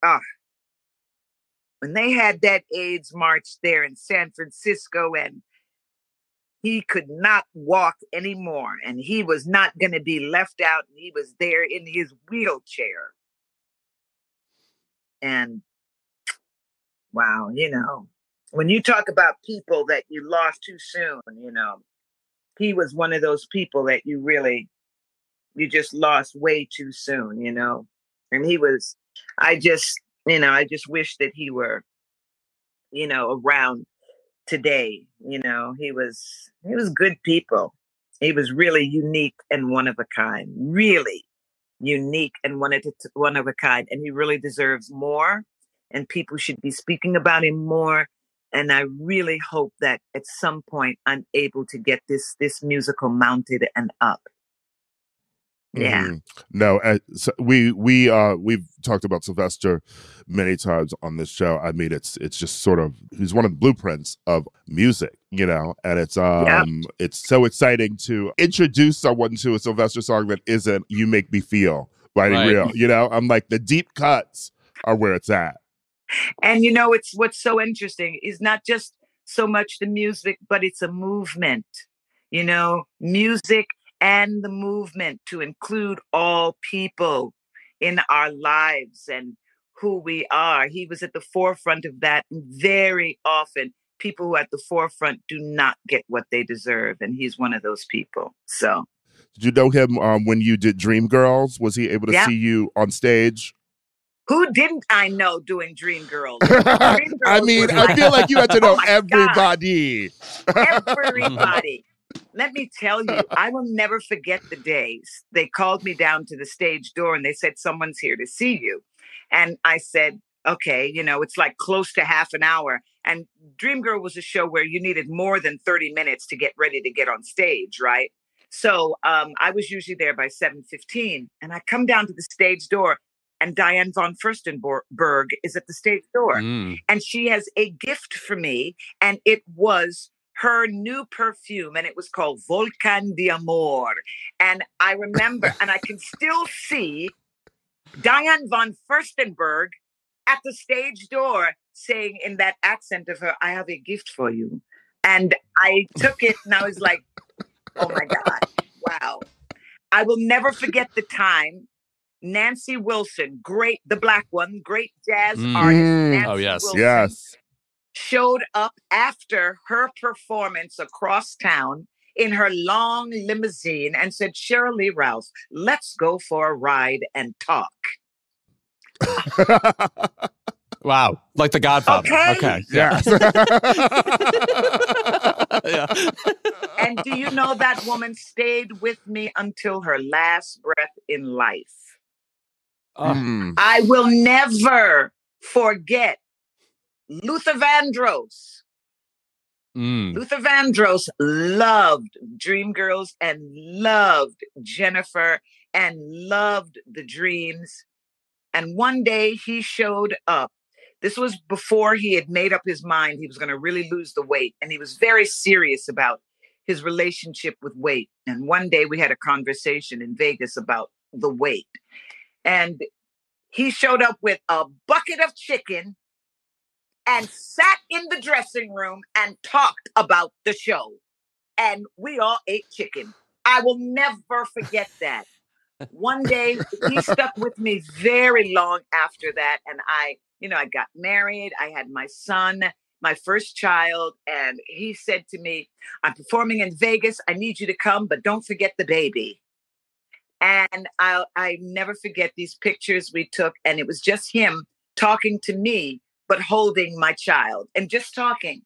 march there in San Francisco, and He could not walk anymore, and he was not going to be left out. And he was there in his wheelchair. And wow, when you talk about people that you lost too soon, he was one of those people that you just lost way too soon, and I just wish that he were, around today. He was good people. He was really unique and one of a kind, really unique and one of a kind. And he really deserves more, and people should be speaking about him more. And I really hope that at some point I'm able to get this musical mounted and up. Yeah. Mm-hmm. No, so we've talked about Sylvester many times on this show. I mean, it's just sort of, he's one of the blueprints of music, and it's so exciting to introduce someone to a Sylvester song that isn't "You Make Me Feel" right. Real. I'm like, the deep cuts are where it's at. And it's what's so interesting is not just so much the music, but it's a movement. Music and the movement to include all people in our lives and who we are. He was at the forefront of that. And very often, people who are at the forefront do not get what they deserve. And he's one of those people. So, did you know him when you did Dreamgirls? Was he able to see you on stage? Who didn't I know doing Dreamgirls? I mean, I feel like you had to know everybody. Everybody. Let me tell you, I will never forget the days they called me down to the stage door and they said, "Someone's here to see you." And I said, okay, it's like close to half an hour. And Dreamgirl was a show where you needed more than 30 minutes to get ready to get on stage, right? So I was usually there by 7:15. And I come down to the stage door and Diane von Furstenberg is at the stage door. And she has a gift for me. And it was her new perfume, and it was called Volcan de Amor. And I remember, and I can still see Diane von Furstenberg at the stage door saying in that accent of her, "I have a gift for you." And I took it and I was like, oh my God, wow. I will never forget the time Nancy Wilson, the black one, great jazz artist. Nancy Wilson showed up after her performance across town in her long limousine and said, "Sheryl Lee Ralph, let's go for a ride and talk." Wow. Like The Godfather. Okay. Yeah. Yeah. And do you know that woman stayed with me until her last breath in life? I will never forget Luther Vandross. Luther Vandross loved Dreamgirls and loved Jennifer and loved the Dreams. And one day he showed up. This was before he had made up his mind he was going to really lose the weight. And he was very serious about his relationship with weight. And one day we had a conversation in Vegas about the weight. And he showed up with a bucket of chicken and sat in the dressing room and talked about the show. And we all ate chicken. I will never forget that. One day, he stuck with me very long after that. And I got married. I had my son, my first child. And he said to me, "I'm performing in Vegas. I need you to come, but don't forget the baby." And I never forget these pictures we took. And it was just him talking to me, but holding my child and just talking.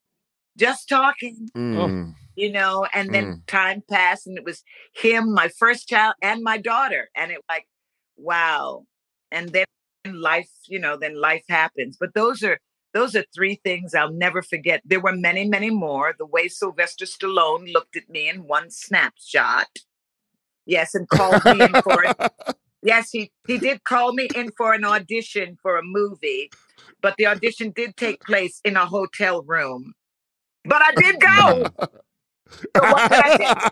And then time passed and it was him, my first child, and my daughter. And it like, wow. And then life, then life happens. But those are three things I'll never forget. There were many, many more. The way Sylvester Stallone looked at me in one snapshot. Yes, and called me in for it. Yes, he did call me in for an audition for a movie, but the audition did take place in a hotel room. But I did go. So what can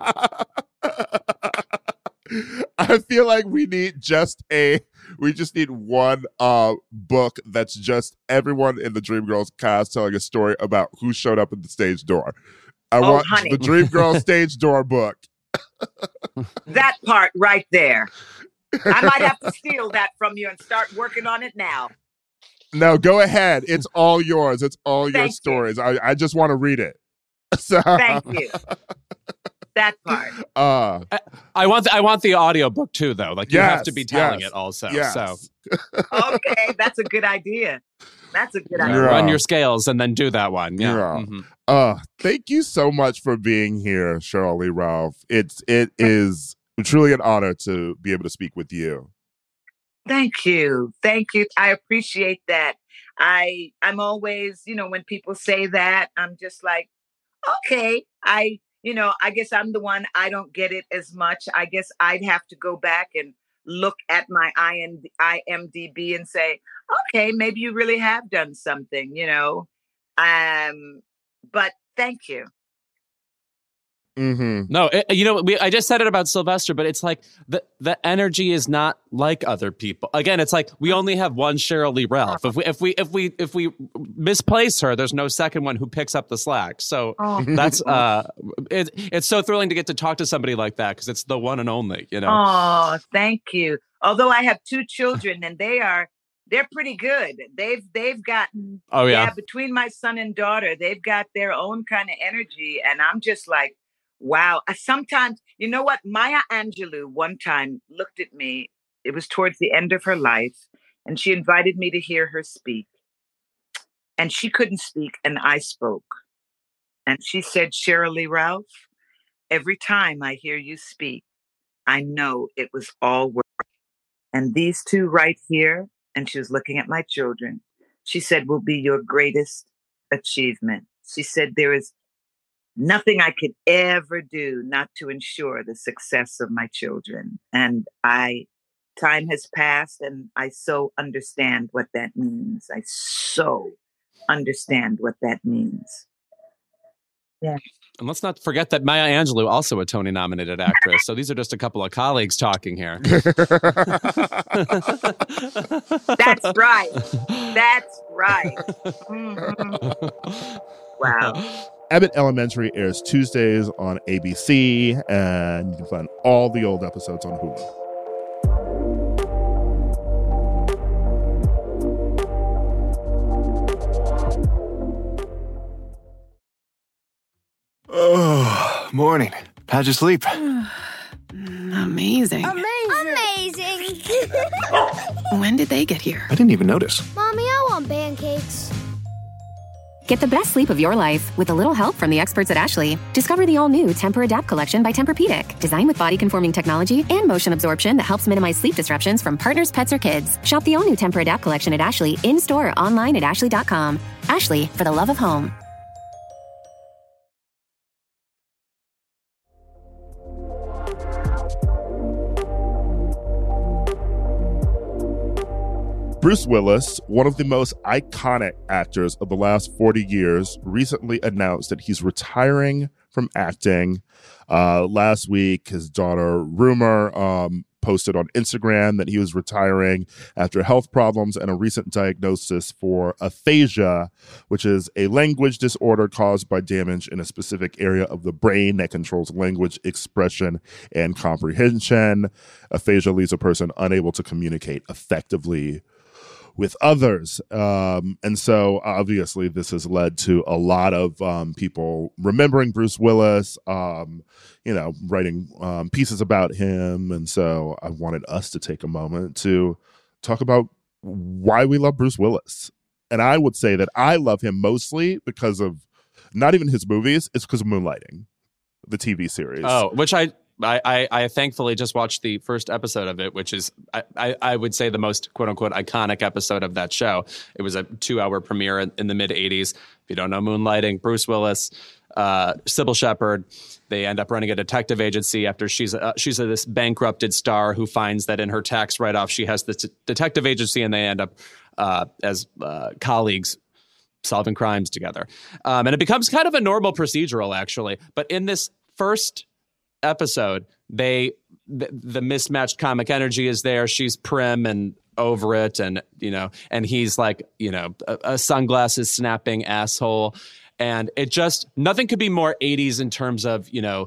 I say? I feel like we just need one book that's just everyone in the Dreamgirls cast telling a story about who showed up at the stage door. I want honey. the Dream Girl stage door book. That part right there. I might have to steal that from you and start working on it now. No, go ahead. It's all yours. It's all your Thank you. stories. I just want to read it. So, Thank you. That part. I want the audiobook too, though. Like, you have to be telling yes, it also. yes. So Okay, that's a good idea. That's a good idea. Yeah. run your scales and then do that one. Yeah. Yeah. Mhm. Thank you so much for being here, Cheryl Lee Ralph. It is truly an honor to be able to speak with you. Thank you. Thank you. I appreciate that. I'm always, when people say that, I'm just like, okay, I guess I'm the one, I don't get it as much. I guess I'd have to go back and look at my IMDb and say, okay, maybe you really have done something, but thank you. Mm-hmm. No, I just said it about Sylvester, but it's like the energy is not like other people. Again, it's like we only have one Cheryl Lee Ralph. If we misplace her, there's no second one who picks up the slack. So that's it's so thrilling to get to talk to somebody like that because it's the one and only. Oh, thank you. Although I have 2 children and they're pretty good. They've gotten between my son and daughter, they've got their own kind of energy, and I'm just like, wow. Sometimes, you know what? Maya Angelou one time looked at me. It was towards the end of her life, and she invited me to hear her speak. And she couldn't speak, and I spoke. And she said, Cheryl Lee Ralph, every time I hear you speak, I know it was all worth it. And these 2 right here, and she was looking at my children, she said, will be your greatest achievement. She said, there is nothing I could ever do not to ensure the success of my children. And time has passed, and I so understand what that means. I so understand what that means. Yeah. And let's not forget that Maya Angelou, also a Tony-nominated actress. So these are just a couple of colleagues talking here. That's right. That's right. Mm-hmm. Wow. Abbott Elementary airs Tuesdays on ABC, and you can find all the old episodes on Hulu. Oh, morning. How'd you sleep? Amazing. Amazing. When did they get here? I didn't even notice. Mommy, I want pancakes. Get the best sleep of your life with a little help from the experts at Ashley. Discover the all-new Tempur-Adapt collection by Tempur-Pedic, designed with body-conforming technology and motion absorption that helps minimize sleep disruptions from partners, pets, or kids. Shop the all-new Tempur-Adapt collection at Ashley in-store or online at ashley.com. Ashley, for the love of home. Bruce Willis, one of the most iconic actors of the last 40 years, recently announced that he's retiring from acting. Last week, his daughter Rumor posted on Instagram that he was retiring after health problems and a recent diagnosis for aphasia, which is a language disorder caused by damage in a specific area of the brain that controls language expression and comprehension. Aphasia leaves a person unable to communicate effectively with others. And so obviously this has led to a lot of people remembering Bruce Willis, writing pieces about him. And so I wanted us to take a moment to talk about why we love Bruce Willis. And I would say that I love him mostly because of not even his movies, it's because of Moonlighting, the TV series. Oh, which I thankfully just watched the first episode of it, which is, I would say, the most quote unquote iconic episode of that show. It was a 2-hour premiere in the mid 80s. If you don't know Moonlighting, Bruce Willis, Sybil Shepherd, they end up running a detective agency after she's this bankrupted star who finds that in her tax write-off, she has this detective agency, and they end up as colleagues solving crimes together. And it becomes kind of a normal procedural, actually. But in this first episode, the mismatched comic energy is there. She's prim and over it, and and he's like a sunglasses snapping asshole, And it just, nothing could be more 80s in terms of,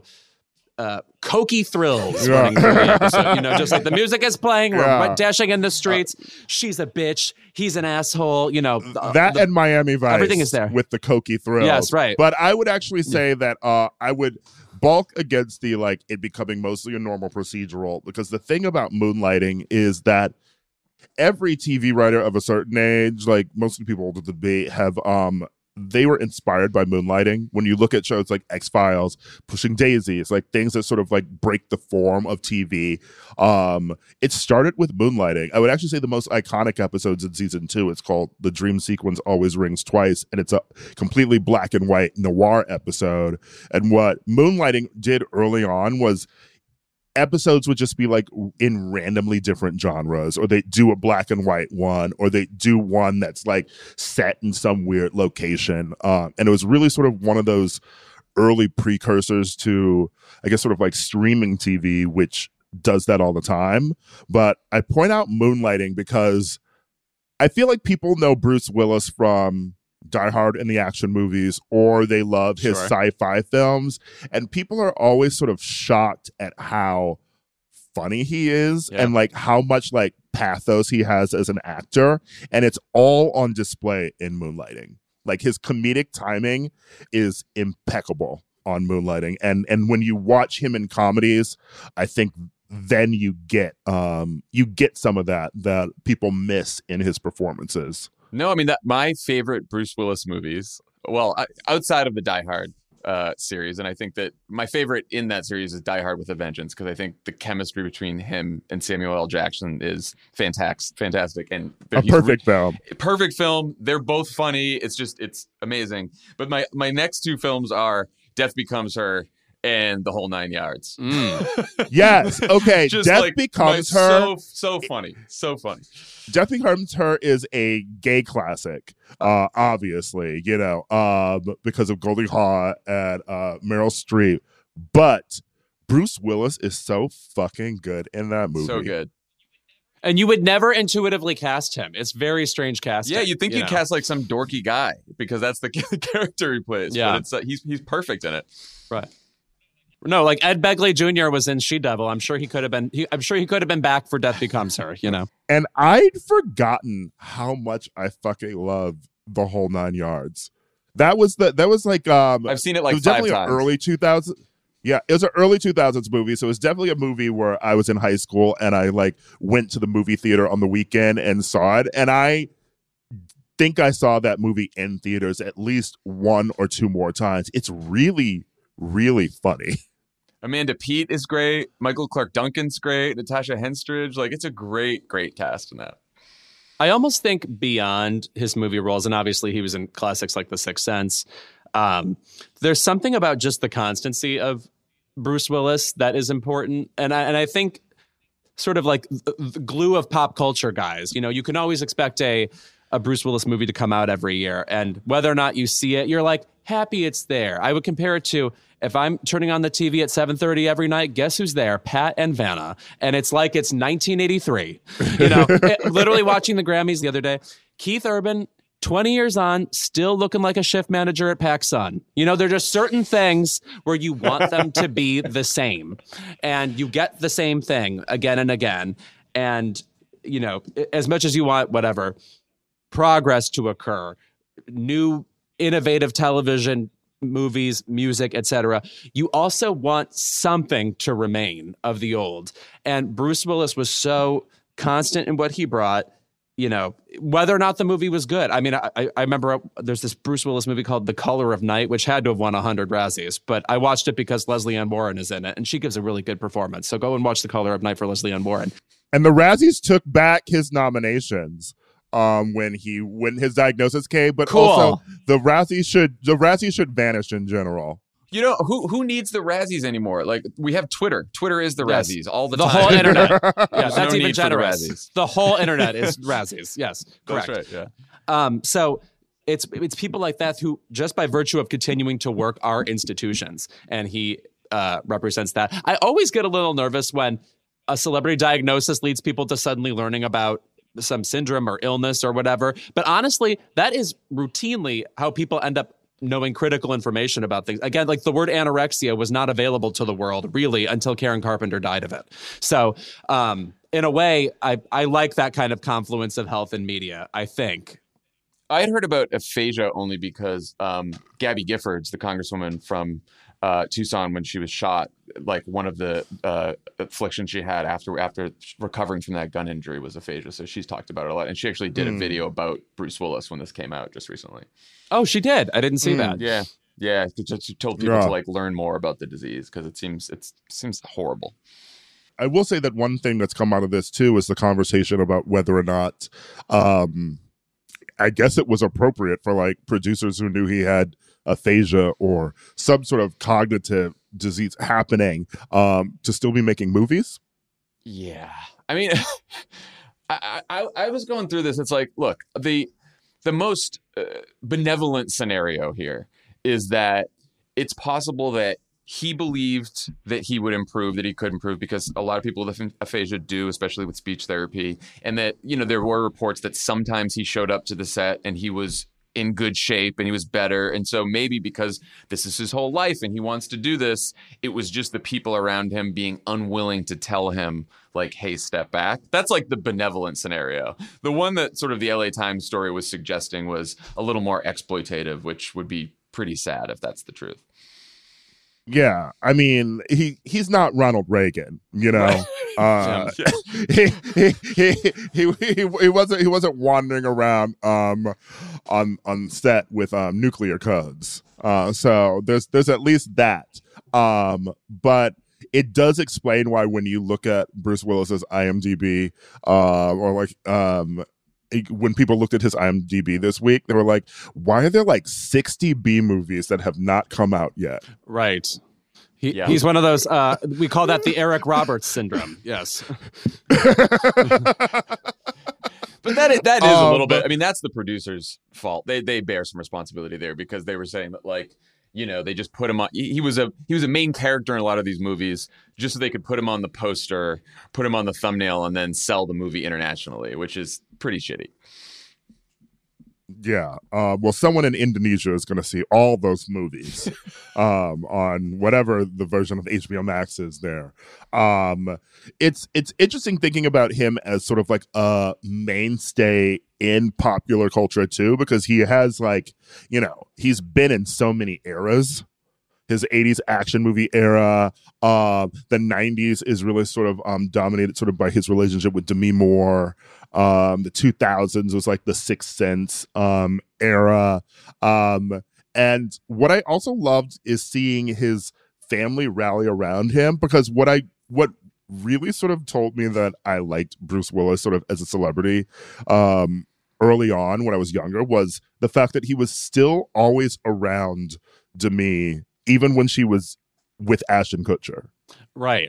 cokey thrills running through the episode. Just like the music is playing, we're dashing in the streets. She's a bitch. He's an asshole. And Miami Vice. Everything is there with the cokey thrills. Yes, right. But I would actually say that I would balk against the it becoming mostly a normal procedural, because the thing about Moonlighting is that every TV writer of a certain age, like most of the people that debate, have they were inspired by Moonlighting. When you look at shows like X-Files, Pushing Daisies, like things that sort of like break the form of TV. It started with Moonlighting. I would actually say the most iconic episodes in season 2, it's called The Dream Sequence Always Rings Twice, and it's a completely black and white noir episode. And what Moonlighting did early on was episodes would just be like in randomly different genres, or they do a black and white one, or they do one that's like set in some weird location. And it was really sort of one of those early precursors to, I guess, sort of like streaming TV, which does that all the time. But I point out Moonlighting because I feel like people know Bruce Willis from Die Hard and the action movies, or they love his sci-fi films, and people are always sort of shocked at how funny he is and like how much like pathos he has as an actor, and it's all on display in Moonlighting. Like his comedic timing is impeccable on Moonlighting, and when you watch him in comedies, I think then you get some of that people miss in his performances. No, I mean, my favorite Bruce Willis movies, outside of the Die Hard series, and I think that my favorite in that series is Die Hard with a Vengeance, because I think the chemistry between him and Samuel L. Jackson is fantastic. And a perfect film. Perfect film. They're both funny. It's amazing. But my next two films are Death Becomes Her and The Whole Nine Yards. Yes. Okay. Death Becomes Her. So funny. So funny. Death Becomes Her is a gay classic, obviously, because of Goldie Hawn and Meryl Streep. But Bruce Willis is so fucking good in that movie. So good. And you would never intuitively cast him. It's very strange casting. Yeah, you'd think you'd cast like some dorky guy because that's the character he plays. Yeah. But he's perfect in it. Right. No, like Ed Begley Jr. was in She-Devil. I'm sure he could have been back for Death Becomes Her, And I'd forgotten how much I fucking love The Whole Nine Yards. That was like I've seen it like 5 times. Early 2000s. Yeah, it was an early 2000s movie, so it was definitely a movie where I was in high school and I like went to the movie theater on the weekend and saw it, and I think I saw that movie in theaters at least 1 or 2 more times. It's really, really funny. Amanda Peet is great. Michael Clark Duncan's great. Natasha Henstridge. Like, it's a great, great cast in that. I almost think beyond his movie roles, and obviously he was in classics like The Sixth Sense, there's something about just the constancy of Bruce Willis that is important. And I think sort of like the glue of pop culture guys. You can always expect a Bruce Willis movie to come out every year. And whether or not you see it, you're like, happy it's there. I would compare it to, if I'm turning on the TV at 7:30 every night, guess who's there? Pat and Vanna. And it's like it's 1983. Literally watching the Grammys the other day. Keith Urban, 20 years on, still looking like a shift manager at PacSun. There are just certain things where you want them to be the same. And you get the same thing again and again. And, as much as you want whatever progress to occur, new innovative television, movies, music, etc., you also want something to remain of the old. And Bruce Willis was so constant in what he brought, whether or not the movie was good. I mean, I remember there's this Bruce Willis movie called The Color of Night, which had to have won 100 Razzies, but I watched it because Leslie Ann Warren is in it, and she gives a really good performance. So go and watch The Color of Night for Leslie Ann Warren. And the Razzies took back his nominations when his diagnosis came, but also the Razzies should vanish in general. Who needs the Razzies anymore? Like, we have Twitter. Twitter is the Razzies all the time. The whole internet. Yeah, that's no even need generous. for the Razzies. The whole internet is Razzies. Yes, correct. That's right. Yeah. So it's people like that who, just by virtue of continuing to work, are institutions, and he represents that. I always get a little nervous when a celebrity diagnosis leads people to suddenly learning about some syndrome or illness or whatever. But honestly, that is routinely how people end up knowing critical information about things. Again, like the word anorexia was not available to the world really until Karen Carpenter died of it. So in a way, I like that kind of confluence of health and media, I think. I had heard about aphasia only because Gabby Giffords, the congresswoman from Tucson, when she was shot, like one of the afflictions she had after recovering from that gun injury was aphasia. So she's talked about it a lot. And she actually did a video about Bruce Willis when this came out just recently. Oh, she did? I didn't see that. Yeah. Yeah. She told people to like learn more about the disease because it seems horrible. I will say that one thing that's come out of this too is the conversation about whether or not I guess it was appropriate for like producers who knew he had aphasia or some sort of cognitive disease happening to still be making movies. Yeah. I mean, I was going through this. It's like, look, the most benevolent scenario here is that it's possible that he believed that he would improve, that he could improve, because a lot of people with aphasia do, especially with speech therapy. And that, you know, there were reports that sometimes he showed up to the set and he was in good shape and he was better. And so maybe because this is his whole life and he wants to do this, it was just the people around him being unwilling to tell him, like, hey, step back. That's like the benevolent scenario. The one that sort of the LA Times story was suggesting was a little more exploitative, which would be pretty sad if that's the truth. Yeah, I mean, he's not Ronald Reagan, you know. He wasn't wandering around on set with nuclear codes. So there's at least that. But it does explain why when you look at Bruce Willis's IMDb, or like when people looked at his IMDb this week, they were like, why are there like 60 B movies that have not come out yet? Right. He's one of those, we call that the Eric Roberts syndrome. Yes. But that is a little bit, I mean, that's the producer's fault. They bear some responsibility there because they were saying that, like, you know, they just put him on. He was a main character in a lot of these movies just so they could put him on the poster, put him on the thumbnail, and then sell the movie internationally, which is pretty shitty. Yeah. Well, someone in Indonesia is going to see all those movies on whatever the version of HBO Max is there. It's interesting thinking about him as sort of like a mainstay in popular culture too, because he has, like, you know, he's been in so many eras. His 80s action movie era, the 90s is really sort of dominated sort of by his relationship with Demi Moore. The 2000s was like the Sixth Sense era. And what I also loved is seeing his family rally around him, because what really sort of told me that I liked Bruce Willis sort of as a celebrity early on when I was younger was the fact that he was still always around Demi, even when she was with Ashton Kutcher. Right.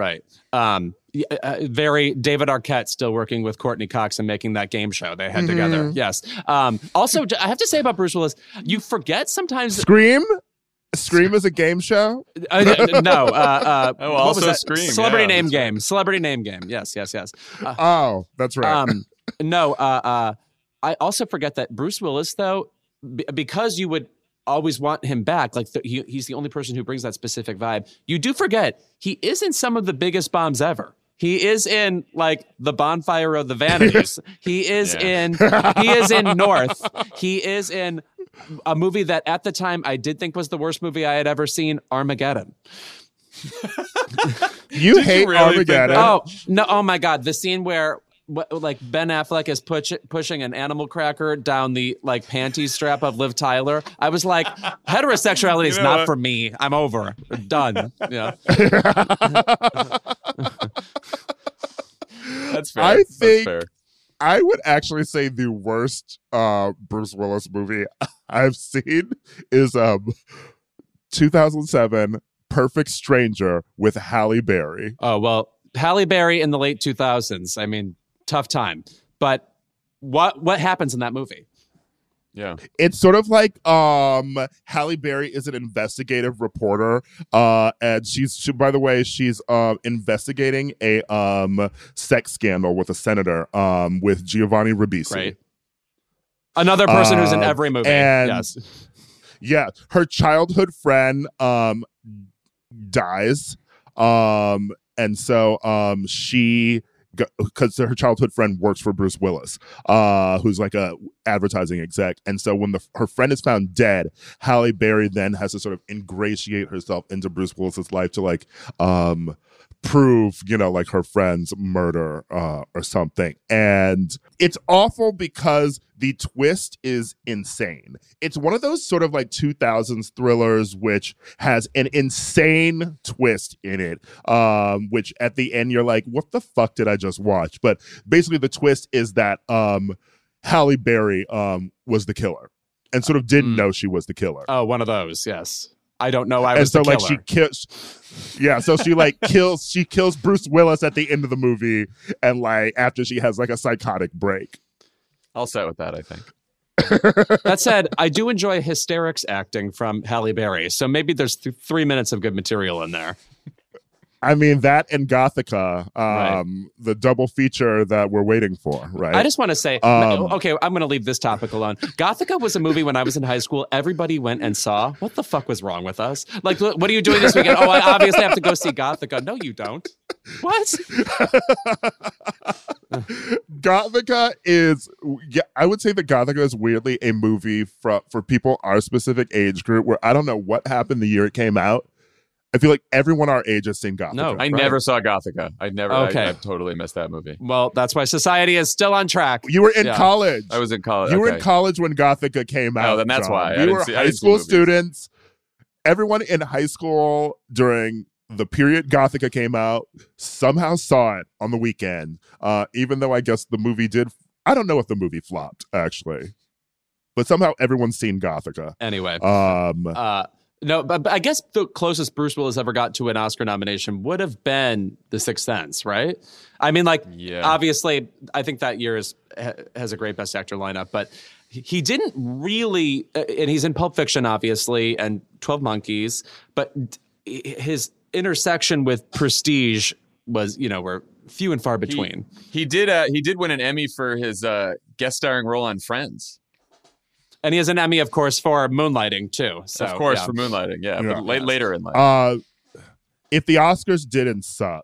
Very David Arquette still working with Courtney Cox and making that game show they had together. Yes. Also, I have to say about Bruce Willis, you forget sometimes. Scream is a game show? No. Also Scream. Celebrity name game. Yes. Oh, that's right. No. I also forget that Bruce Willis, though, because you would always want him back, like he's the only person who brings that specific vibe. You do forget he is in some of the biggest bombs ever. He is in, like, The Bonfire of the Vanities. He is in North. He is in a movie that at the time I did think was the worst movie I had ever seen, Armageddon. You hate really Armageddon? Oh no! Oh my God! The scene where, like, Ben Affleck is pushing an animal cracker down the, like, panties strap of Liv Tyler. I was like, heterosexuality is not for me. I'm over. Done. Yeah. That's fair. I think That's fair. I would actually say the worst Bruce Willis movie I've seen is 2007 Perfect Stranger with Halle Berry. Oh, well, Halle Berry in the late 2000s. I mean, tough time. But what happens in that movie? Yeah. It's sort of like Halle Berry is an investigative reporter, and she's investigating a sex scandal with a senator with Giovanni Ribisi. Right. Another person who's in every movie. And, yes. Yeah, her childhood friend dies, and so she, because her childhood friend works for Bruce Willis, who's like a advertising exec, and so when her friend is found dead, Halle Berry then has to sort of ingratiate herself into Bruce Willis's life to like prove, like her friend's murder or something. And it's awful because the twist is insane. It's one of those sort of like 2000s thrillers which has an insane twist in it, which at the end you're like, what the fuck did I just watch? But basically the twist is that Halle Berry was the killer and sort of didn't know she was the killer. Oh, one of those, yes. I don't know. I was the killer. She kills. Yeah, so she like kills Bruce Willis at the end of the movie, and like after she has like a psychotic break. I'll set with that, I think. That said, I do enjoy hysterics acting from Halle Berry, so maybe there's 3 minutes of good material in there. I mean, that and Gothica, Right. the double feature that we're waiting for, right? I just want to say, okay, I'm going to leave this topic alone. Gothica was a movie when I was in high school. Everybody went and saw. What the fuck was wrong with us? Like, what are you doing this weekend? Oh, I obviously have to go see Gothica. No, you don't. What? Gothica is, I would say that Gothica is weirdly a movie for people our specific age group where I don't know what happened the year it came out. I feel like everyone our age has seen Gothica. No, I never saw Gothica. I totally missed that movie. Well, that's why society is still on track. You were in college. I was in college. You were in college when Gothica came out. Oh, then that's John. why. We were high school students. Everyone in high school during the period Gothica came out somehow saw it on the weekend, even though I guess the movie did. I don't know if the movie flopped, actually. But somehow everyone's seen Gothica. Anyway. No, but I guess the closest Bruce Willis ever got to an Oscar nomination would have been The Sixth Sense, right? I mean, obviously, I think that year has a great Best Actor lineup, but he didn't really, and he's in Pulp Fiction, obviously, and 12 Monkeys, but his intersection with Prestige was, were few and far between. He did win an Emmy for his guest starring role on Friends. And he has an Emmy, of course, for Moonlighting, too. So, of course, yeah. for Moonlighting, yeah. But later in life. If the Oscars didn't suck,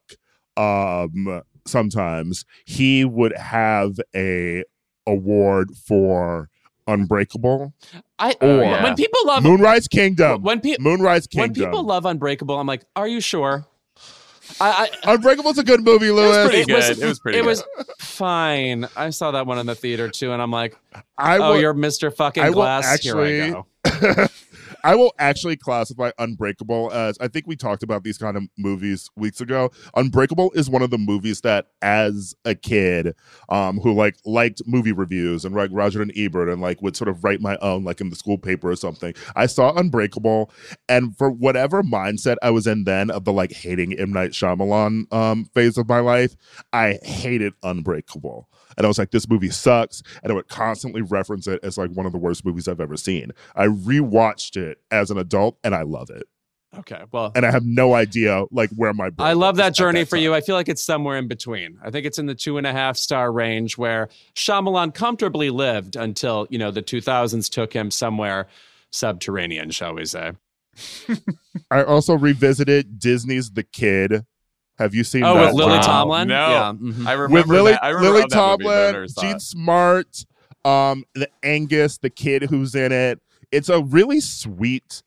sometimes he would have a award for Unbreakable. When people love Moonrise Kingdom. Moonrise Kingdom. When people love Unbreakable, I'm like, are you sure? Unbreakable's a good movie, Louis. It was pretty good. It was fine. I saw that one in the theater too, and I'm like, you're you're Mr. Fucking Glass. Here I go. I will actually classify Unbreakable as, I think we talked about these kind of movies weeks ago. Unbreakable is one of the movies that, as a kid, who liked movie reviews and like Roger and Ebert and like would sort of write my own like in the school paper or something. I saw Unbreakable, and for whatever mindset I was in then of the like hating M. Night Shyamalan phase of my life, I hated Unbreakable. And I was like, this movie sucks. And I would constantly reference it as like one of the worst movies I've ever seen. I rewatched it as an adult and I love it. Okay, well. And I have no idea like where my brain I love that journey that for you. I feel like it's somewhere in between. I think it's in the 2.5 star range where Shyamalan comfortably lived until, the 2000s took him somewhere subterranean, shall we say. I also revisited Disney's The Kid. Have you seen that? With Lily Tomlin? No. Yeah. Mm-hmm. I remember with that. I remember Lily that Tomlin, movie, Gene Smart, the Angus, the kid who's in it. It's a really sweet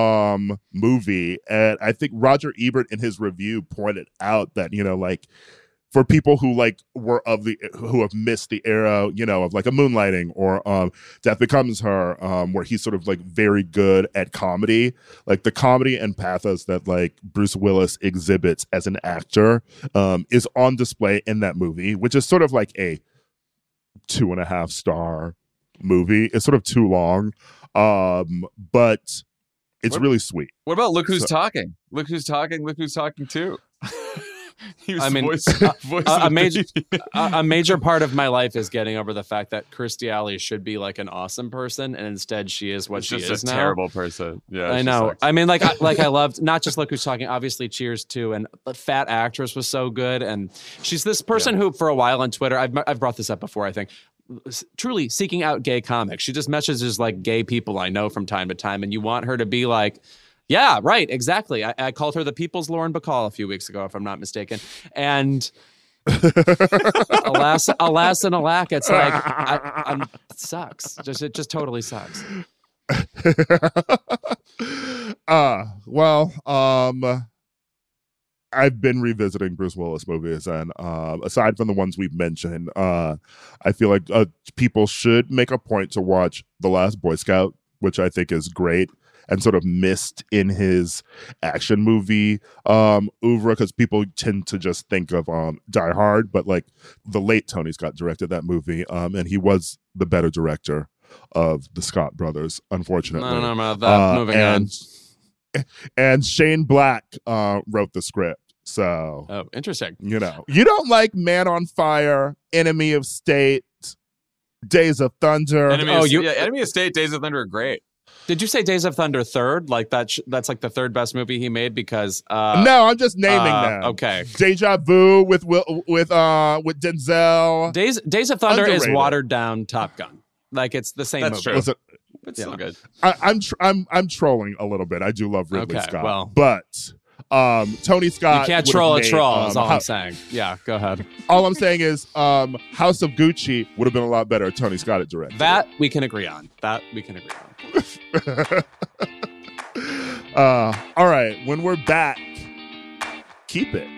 movie. And I think Roger Ebert in his review pointed out that, like, for people who like who have missed the era, of like a Moonlighting or Death Becomes Her, where he's sort of like very good at comedy, like the comedy and pathos that like Bruce Willis exhibits as an actor is on display in that movie, which is sort of like a 2.5 star movie. It's sort of too long, but it's really sweet. What about Look Who's Talking? Look Who's Talking. Look Who's Talking too. A major part of my life is getting over the fact that Kirstie Alley should be like an awesome person, and instead she is what she is now. Just a terrible person. Yeah, I know. Sucks. I mean, I loved not just Look Who's Talking. Obviously, Cheers too, and Fat Actress was so good, and she's this person who, for a while on Twitter, I've brought this up before. I think truly seeking out gay comics. She just messages like gay people I know from time to time, and you want her to be like, yeah, right, exactly. I called her the People's Lauren Bacall a few weeks ago, if I'm not mistaken. And alas and alack, it's like, it sucks. It just totally sucks. I've been revisiting Bruce Willis movies, and aside from the ones we've mentioned, I feel like people should make a point to watch The Last Boy Scout, which I think is great and sort of missed in his action movie oeuvre, because people tend to just think of Die Hard, but like the late Tony Scott directed that movie, and he was the better director of the Scott brothers, unfortunately. No, about that. Moving on. And Shane Black wrote the script. So, oh, interesting. You don't like Man on Fire, Enemy of State, Days of Thunder. Enemy of State, Days of Thunder are great. Did you say Days of Thunder third? Like that's like the third best movie he made? Because no, I'm just naming them. Okay. Deja Vu with Denzel. Days of Thunder is watered down Top Gun. Like it's the same movie. True. Listen, it's still good. I'm trolling a little bit. I do love Ridley Scott, well, but Tony Scott. You can't troll a troll. Is all I'm saying. Yeah, go ahead. All I'm saying is House of Gucci would have been a lot better if Tony Scott had directed. That we can agree on. All right, when we're back, keep it.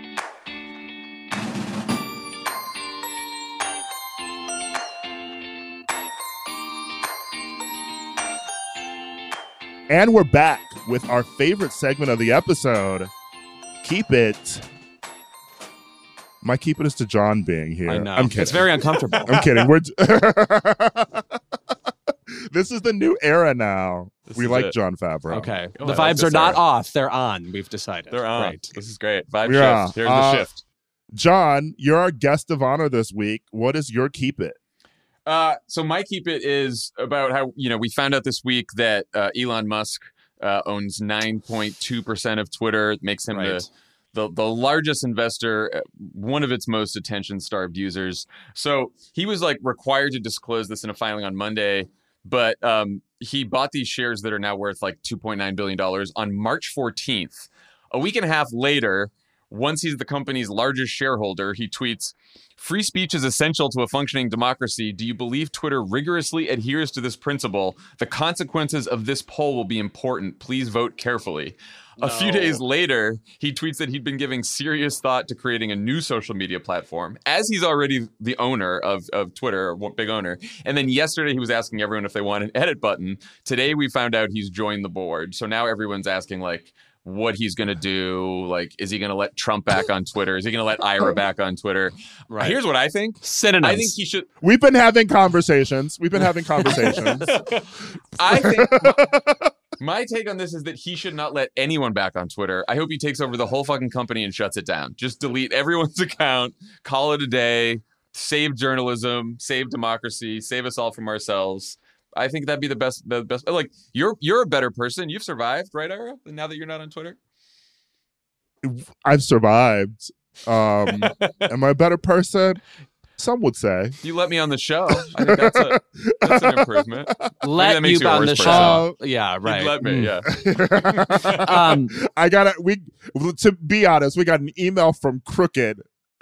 And we're back with our favorite segment of the episode, Keep It. My keep it is to John being here. I know. I'm kidding. It's very uncomfortable. I'm kidding. This is the new era now. We like Jon Favreau. Okay. The vibes are not off. They're on. We've decided. They're on. Right. This is great. Vibe shift. Here's the shift. John, you're our guest of honor this week. What is your keep it? So my keep it is about how, we found out this week that Elon Musk owns 9.2% of Twitter. It makes him the largest investor, one of its most attention-starved users. So he was required to disclose this in a filing on Monday, but he bought these shares that are now worth $2.9 billion on March 14th. A week and a half later, once he's the company's largest shareholder, he tweets, "Free speech is essential to a functioning democracy. Do you believe Twitter rigorously adheres to this principle? The consequences of this poll will be important. Please vote carefully." A few days later, he tweets that he'd been giving serious thought to creating a new social media platform, as he's already the owner of Twitter, or big owner. And then yesterday, he was asking everyone if they want an edit button. Today, we found out he's joined the board. So now everyone's asking, what he's going to do. Is he going to let Trump back on Twitter? Is he going to let Ira back on Twitter? Right. Here's what I think. Synonyms. I think he should. We've been having conversations. I think my take on this is that he should not let anyone back on Twitter. I hope he takes over the whole fucking company and shuts it down. Just delete everyone's account, call it a day, save journalism, save democracy, save us all from ourselves. I think that'd be the best. You're a better person. You've survived, right, Ira? Now that you're not on Twitter, I've survived. Am I a better person? Some would say. You let me on the show. I think that's an improvement. Let you on the show. Yeah, right. You'd let me. Yeah. To be honest, we got an email from Crooked.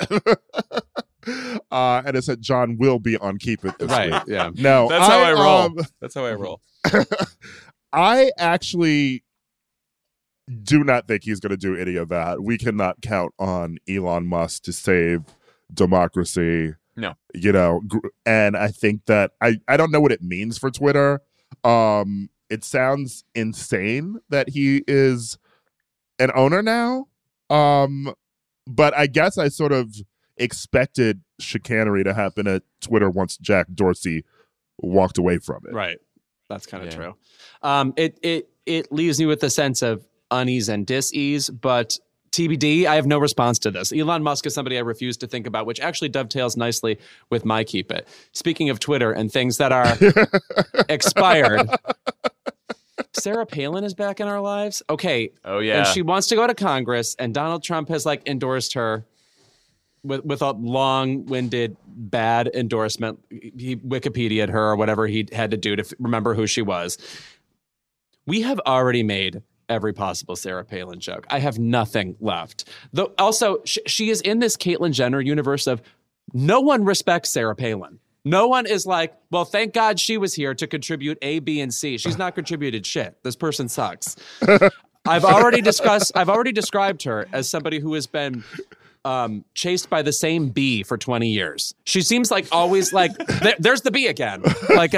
And it said John will be on Keep It this week. Yeah. No, that's how I roll. That's how I roll. I actually do not think he's going to do any of that. We cannot count on Elon Musk to save democracy. No. And I think that I don't know what it means for Twitter. It sounds insane that he is an owner now. But I guess I sort of expected chicanery to happen at Twitter once Jack Dorsey walked away from it. Right. That's kind of true. It leaves me with a sense of unease and dis-ease, but TBD, I have no response to this. Elon Musk is somebody I refuse to think about, which actually dovetails nicely with my Keep It. Speaking of Twitter and things that are expired, Sarah Palin is back in our lives. Okay. Oh, yeah. And she wants to go to Congress, and Donald Trump has endorsed her. with a long-winded bad endorsement. He Wikipedia'd her or whatever he had to do to remember who she was. We have already made every possible Sarah Palin joke. I have nothing left. Though also, she is in this Caitlyn Jenner universe of no one respects Sarah Palin. No one is like, well, thank God she was here to contribute A, B, and C. She's not contributed shit. This person sucks. I've already described her as somebody who has been chased by the same bee for 20 years. She seems like always like, there's the bee again. Like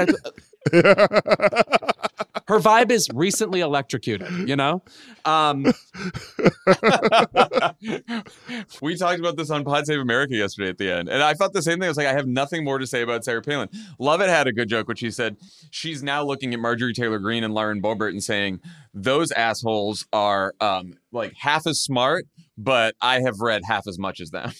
her vibe is recently electrocuted, you know? We talked about this on Pod Save America yesterday at the end, and I thought the same thing. I was like, I have nothing more to say about Sarah Palin. Lovett had a good joke, which he said, she's now looking at Marjorie Taylor Greene and Lauren Boebert and saying, those assholes are like half as smart, but I have read half as much as them.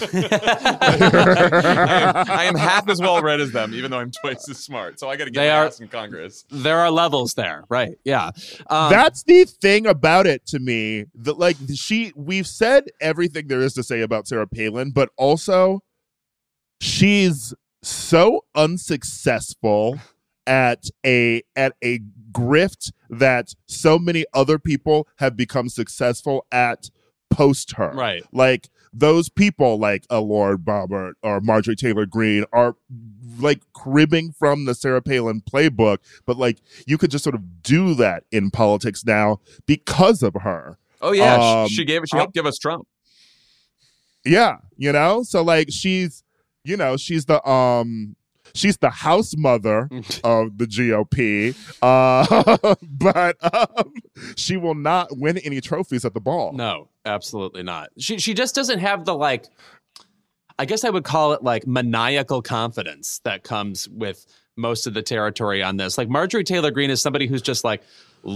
I am half as well read as them, even though I'm twice as smart. So I got to get my ass in Congress. There are levels there, right? Yeah, that's the thing about it to me. That like we've said everything there is to say about Sarah Palin, but also she's so unsuccessful at a grift that so many other people have become successful at post her. Right. Like those people like a Lauren Boebert or Marjorie Taylor Greene are like cribbing from the Sarah Palin playbook, but like you could just sort of do that in politics now because of her. Oh yeah, she helped give us Trump. Yeah, you know? So like she's the house mother of the GOP, but she will not win any trophies at the ball. No, absolutely not. She just doesn't have the, like, I guess I would call it like maniacal confidence that comes with most of the territory on this. Like Marjorie Taylor Greene is somebody who's just like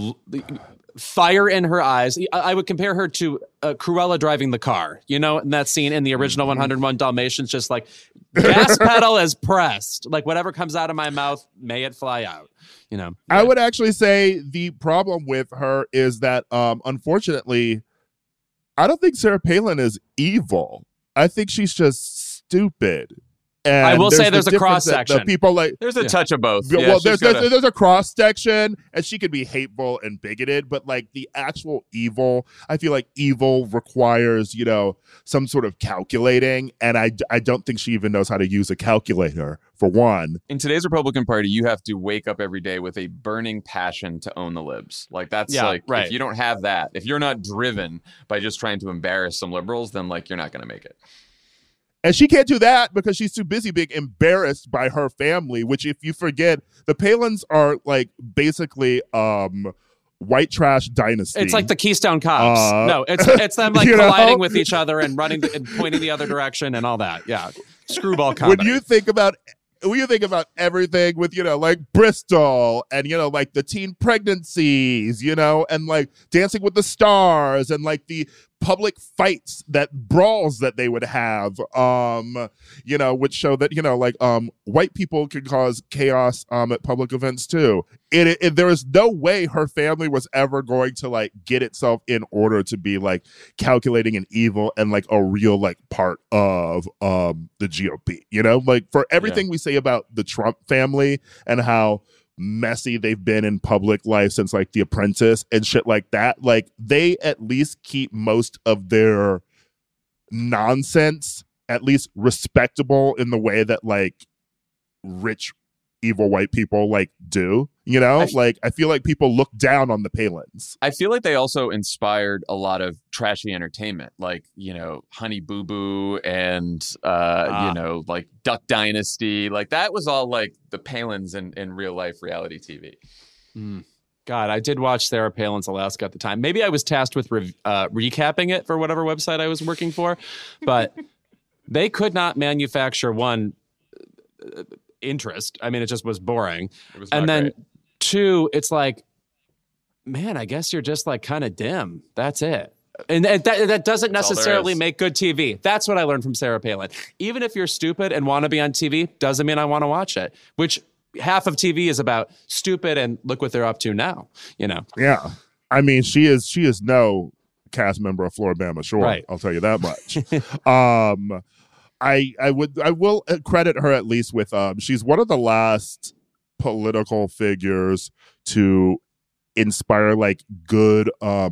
fire in her eyes. I would compare her to Cruella driving the car, you know, in that scene in the original 101 Dalmatians, just like gas pedal is pressed. Like whatever comes out of my mouth, may it fly out, you know. I would actually say the problem with her is that, unfortunately, I don't think Sarah Palin is evil. I think she's just stupid. And I will say there's a cross section. People like there's a touch of both. Well, there's a cross section, and she could be hateful and bigoted, but like the actual evil, I feel like evil requires, you know, some sort of calculating, and I don't think she even knows how to use a calculator, for one. In today's Republican Party, you have to wake up every day with a burning passion to own the libs. Like that's right. If you don't have that, if you're not driven by just trying to embarrass some liberals, then like you're not going to make it. And she can't do that because she's too busy being embarrassed by her family, which, if you forget, the Palins are like basically white trash dynasty. It's like the Keystone Cops. No, it's them like colliding with each other and running and pointing the other direction and all that. Yeah. Screwball comedy. When you think about everything with, you know, like Bristol and, you know, like the teen pregnancies, you know, and like Dancing with the Stars and like the public fights, that brawls that they would have, you know, which show that, you know, like white people can cause chaos at public events too. There is no way her family was ever going to like get itself in order to be like calculating and evil and like a real like part of the GOP, you know, like for everything we say about the Trump family and how messy they've been in public life since like The Apprentice and shit like that, like they at least keep most of their nonsense at least respectable in the way that like rich evil white people like do, you know. I feel like people look down on the Palins. I feel like they also inspired a lot of trashy entertainment, like, you know, Honey Boo Boo and you know, like Duck Dynasty. Like that was all like the Palins in real life reality TV. God, I did watch Sarah Palin's Alaska at the time. Maybe I was tasked with recapping it for whatever website I was working for, but they could not manufacture one interest. I mean, it just was boring. It was and then great. Two, it's like, man, I guess you're just like kind of dim. That's it. And that doesn't necessarily make good TV. That's what I learned from Sarah Palin. Even if you're stupid and want to be on TV, doesn't mean I want to watch it, which half of TV is about stupid and look what they're up to now, you know? Yeah. I mean, she is no cast member of Floribama. Sure, Right. I'll tell you that much. I will credit her at least with she's one of the last political figures to inspire like good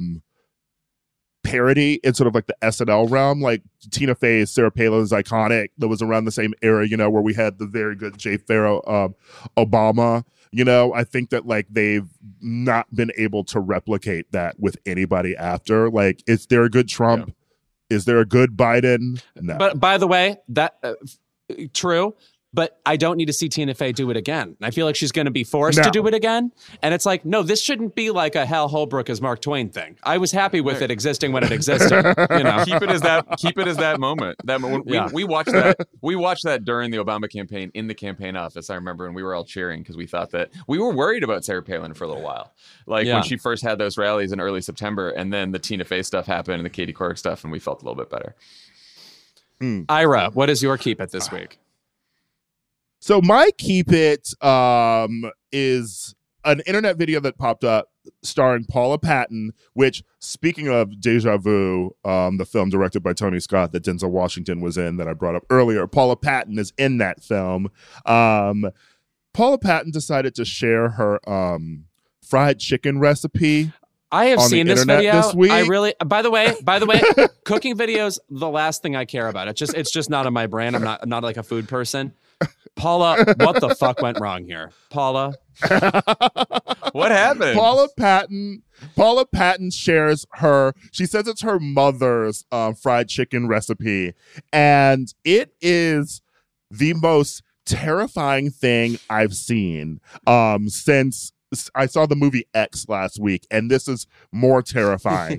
parody in sort of like the SNL realm. Like Tina Fey's Sarah Palin's Iconic, that was around the same era, you know, where we had the very good Jay Farrow Obama. You know, I think that like they've not been able to replicate that with anybody after. Like, is there a good Trump? Yeah. Is there a good Biden? No. But by the way, that true. But I don't need to see Tina Fey do it again. I feel like she's going to be forced to do it again. And it's like, no, this shouldn't be like a Hal Holbrook as Mark Twain thing. I was happy with it existing when it existed. You know, keep it as that moment. We watched that. We watched that during the Obama campaign in the campaign office. I remember, and we were all cheering because we thought that we were worried about Sarah Palin for a little while, like when she first had those rallies in early September, and then the Tina Fey stuff happened and the Katie Couric stuff, and we felt a little bit better. Ira, what is your keep it this week? So my keep it is an internet video that popped up starring Paula Patton, which, speaking of Deja Vu, the film directed by Tony Scott that Denzel Washington was in that I brought up earlier, Paula Patton is in that film. Paula Patton decided to share her fried chicken recipe. I have seen this video. This week. I really, by the way, cooking videos, the last thing I care about. It's just not on my brain. I'm not like a food person. Paula, what the fuck went wrong here? Paula, what happened? Paula Patton shares she says it's her mother's fried chicken recipe, and it is the most terrifying thing I've seen since I saw the movie X last week, and this is more terrifying.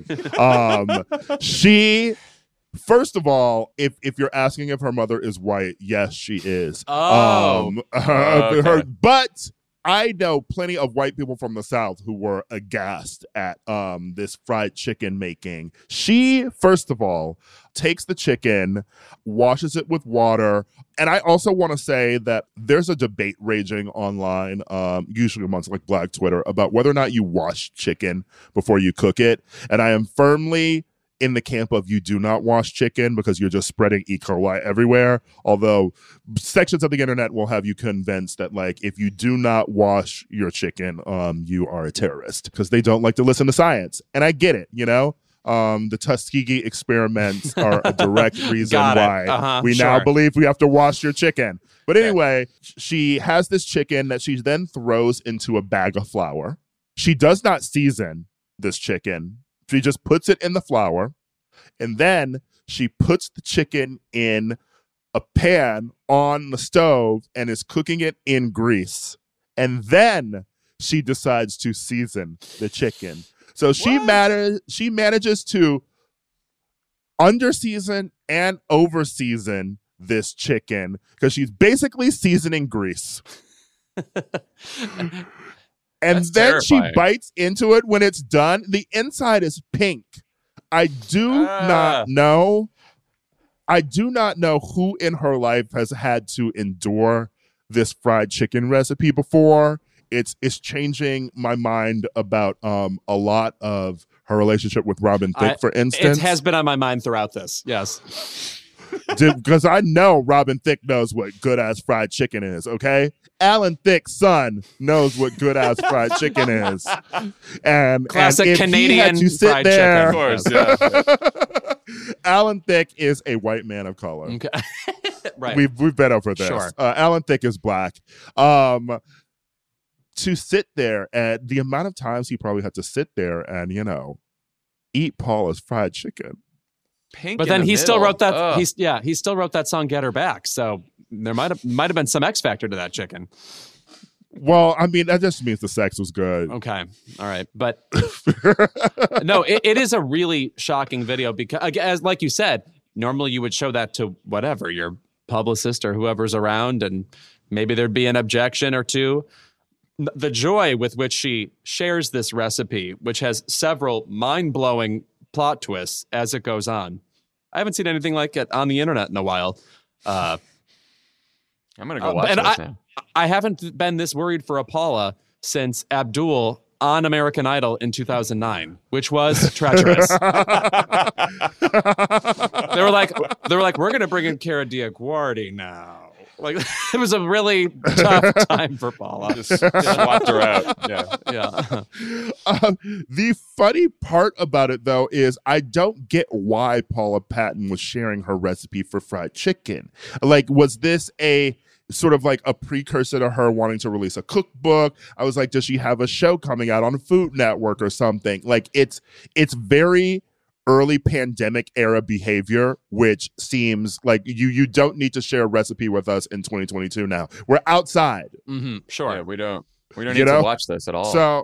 First of all, if you're asking if her mother is white, yes, she is. Okay. But I know plenty of white people from the South who were aghast at this fried chicken making. She, first of all, takes the chicken, washes it with water. And I also want to say that there's a debate raging online, usually amongst like Black Twitter, about whether or not you wash chicken before you cook it. And I am firmly in the camp of you do not wash chicken because you're just spreading E. coli everywhere. Although sections of the internet will have you convinced that like if you do not wash your chicken, you are a terrorist because they don't like to listen to science. And I get it, you know? The Tuskegee experiments are a direct reason why we now believe we have to wash your chicken. But anyway, she has this chicken that she then throws into a bag of flour. She does not season this chicken. She just puts it in the flour, and then she puts the chicken in a pan on the stove and is cooking it in grease. And then she decides to season the chicken. So she manages to under-season and over-season this chicken because she's basically seasoning grease. And That's then terrifying. she bites into it when it's done. The inside is pink. I do not know who in her life has had to endure this fried chicken recipe before. It's changing my mind about a lot of her relationship with Robin Thicke, for instance. It has been on my mind throughout this. Yes. Because I know Robin Thicke knows what good-ass fried chicken is, okay? Alan Thicke's son knows what good-ass fried chicken is. And Classic if Canadian he had to sit fried there, chicken. Of course, yeah. Alan Thicke is a white man of color. Okay. Right. We've been over this. Sure. Alan Thicke is black. To sit there, and the amount of times he probably had to sit there and, you know, eat Paula's fried chicken. Pink but in then the he still middle. wrote that. Ugh. He still wrote that song "Get Her Back." So there might have been some X factor to that chicken. Well, I mean, that just means the sex was good. Okay, all right, but no, it is a really shocking video because, as like you said, normally you would show that to whatever your publicist or whoever's around, and maybe there'd be an objection or two. The joy with which she shares this recipe, which has several mind-blowing plot twists as it goes on. I haven't seen anything like it on the internet in a while. I'm going to go watch and this now. I haven't been this worried for a Paula since Abdul on American Idol in 2009, which was treacherous. They were like, we're going to bring in Cara Diaguardi now. Like, it was a really tough time for Paula. Just swapped her out. Yeah. The funny part about it, though, is I don't get why Paula Patton was sharing her recipe for fried chicken. Like, was this a sort of like a precursor to her wanting to release a cookbook? I was like, does she have a show coming out on Food Network or something? Like, it's very early pandemic era behavior, which seems like you don't need to share a recipe with us in 2022 now. We're outside. Mm-hmm, sure. Yeah, we don't need to watch this at all. So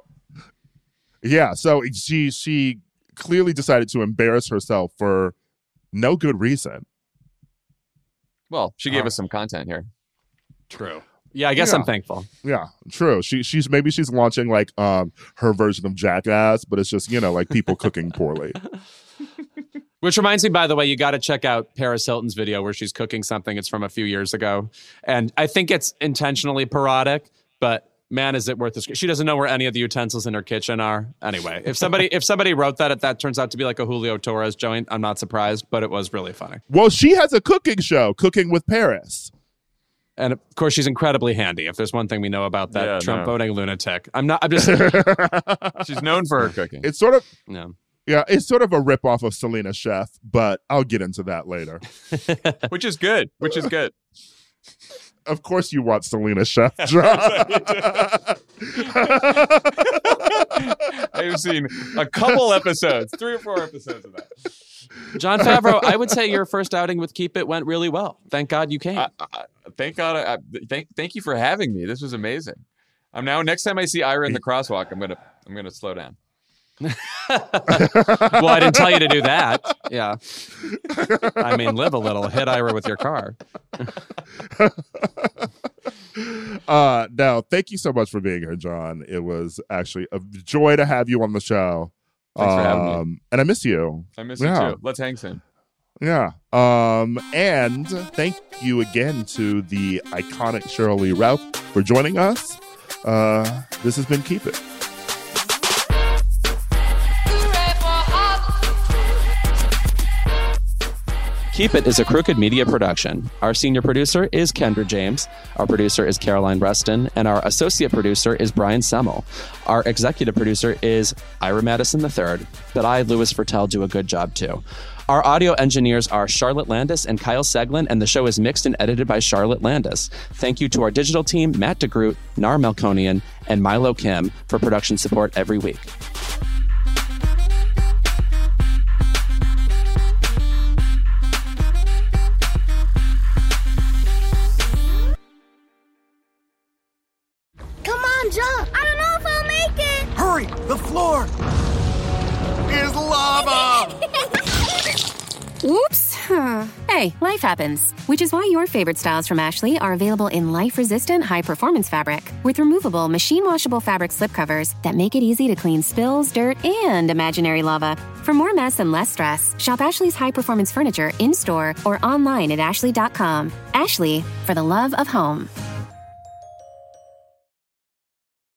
she clearly decided to embarrass herself for no good reason. Well, she gave us some content here. True. Yeah, I guess I'm thankful. Yeah, true. She's launching like her version of Jackass, but it's just, like people cooking poorly. Which reminds me, by the way, you got to check out Paris Hilton's video where she's cooking something. It's from a few years ago. And I think it's intentionally parodic, but man, is it worth it. She doesn't know where any of the utensils in her kitchen are. Anyway, if somebody wrote that turns out to be like a Julio Torres joint, I'm not surprised, but it was really funny. Well, she has a cooking show, Cooking with Paris. And of course, she's incredibly handy. If there's one thing we know about that Trump voting lunatic, I'm just. She's known for her cooking. It's sort of. Yeah. Yeah, it's sort of a ripoff of Selena Chef, but I'll get into that later. Which is good. Of course you want Selena Chef drop. I've seen a couple episodes, 3 or 4 episodes of that. Jon Favreau, I would say your first outing with Keep It went really well. Thank God you came. Thank God. Thank you for having me. This was amazing. Next time I see Ira in the crosswalk, I'm gonna slow down. Well, I didn't tell you to do that. Yeah. I mean, live a little. Hit Ira with your car. No, thank you so much for being here, John. It was actually a joy to have you on the show. Thanks for having me. And I miss you. I miss you too. Let's hang soon. Yeah. And thank you again to the iconic Cheryl Lee Ralph for joining us. This has been Keep It. Keep It is a Crooked Media production. Our senior producer is Kendra James. Our producer is Caroline Reston. And our associate producer is Brian Semmel. Our executive producer is Ira Madison III. But I, Louis Fertel, do a good job too. Our audio engineers are Charlotte Landis and Kyle Seglin, and the show is mixed and edited by Charlotte Landis. Thank you to our digital team, Matt DeGroot, Nar Melkonian, and Milo Kim for production support every week. Jump! I don't know if I'll make it! Hurry! The floor is lava! Oops. Hey, life happens. Which is why your favorite styles from Ashley are available in life-resistant, high-performance fabric with removable, machine-washable fabric slipcovers that make it easy to clean spills, dirt, and imaginary lava. For more mess and less stress, shop Ashley's high-performance furniture in-store or online at ashley.com. Ashley, for the love of home.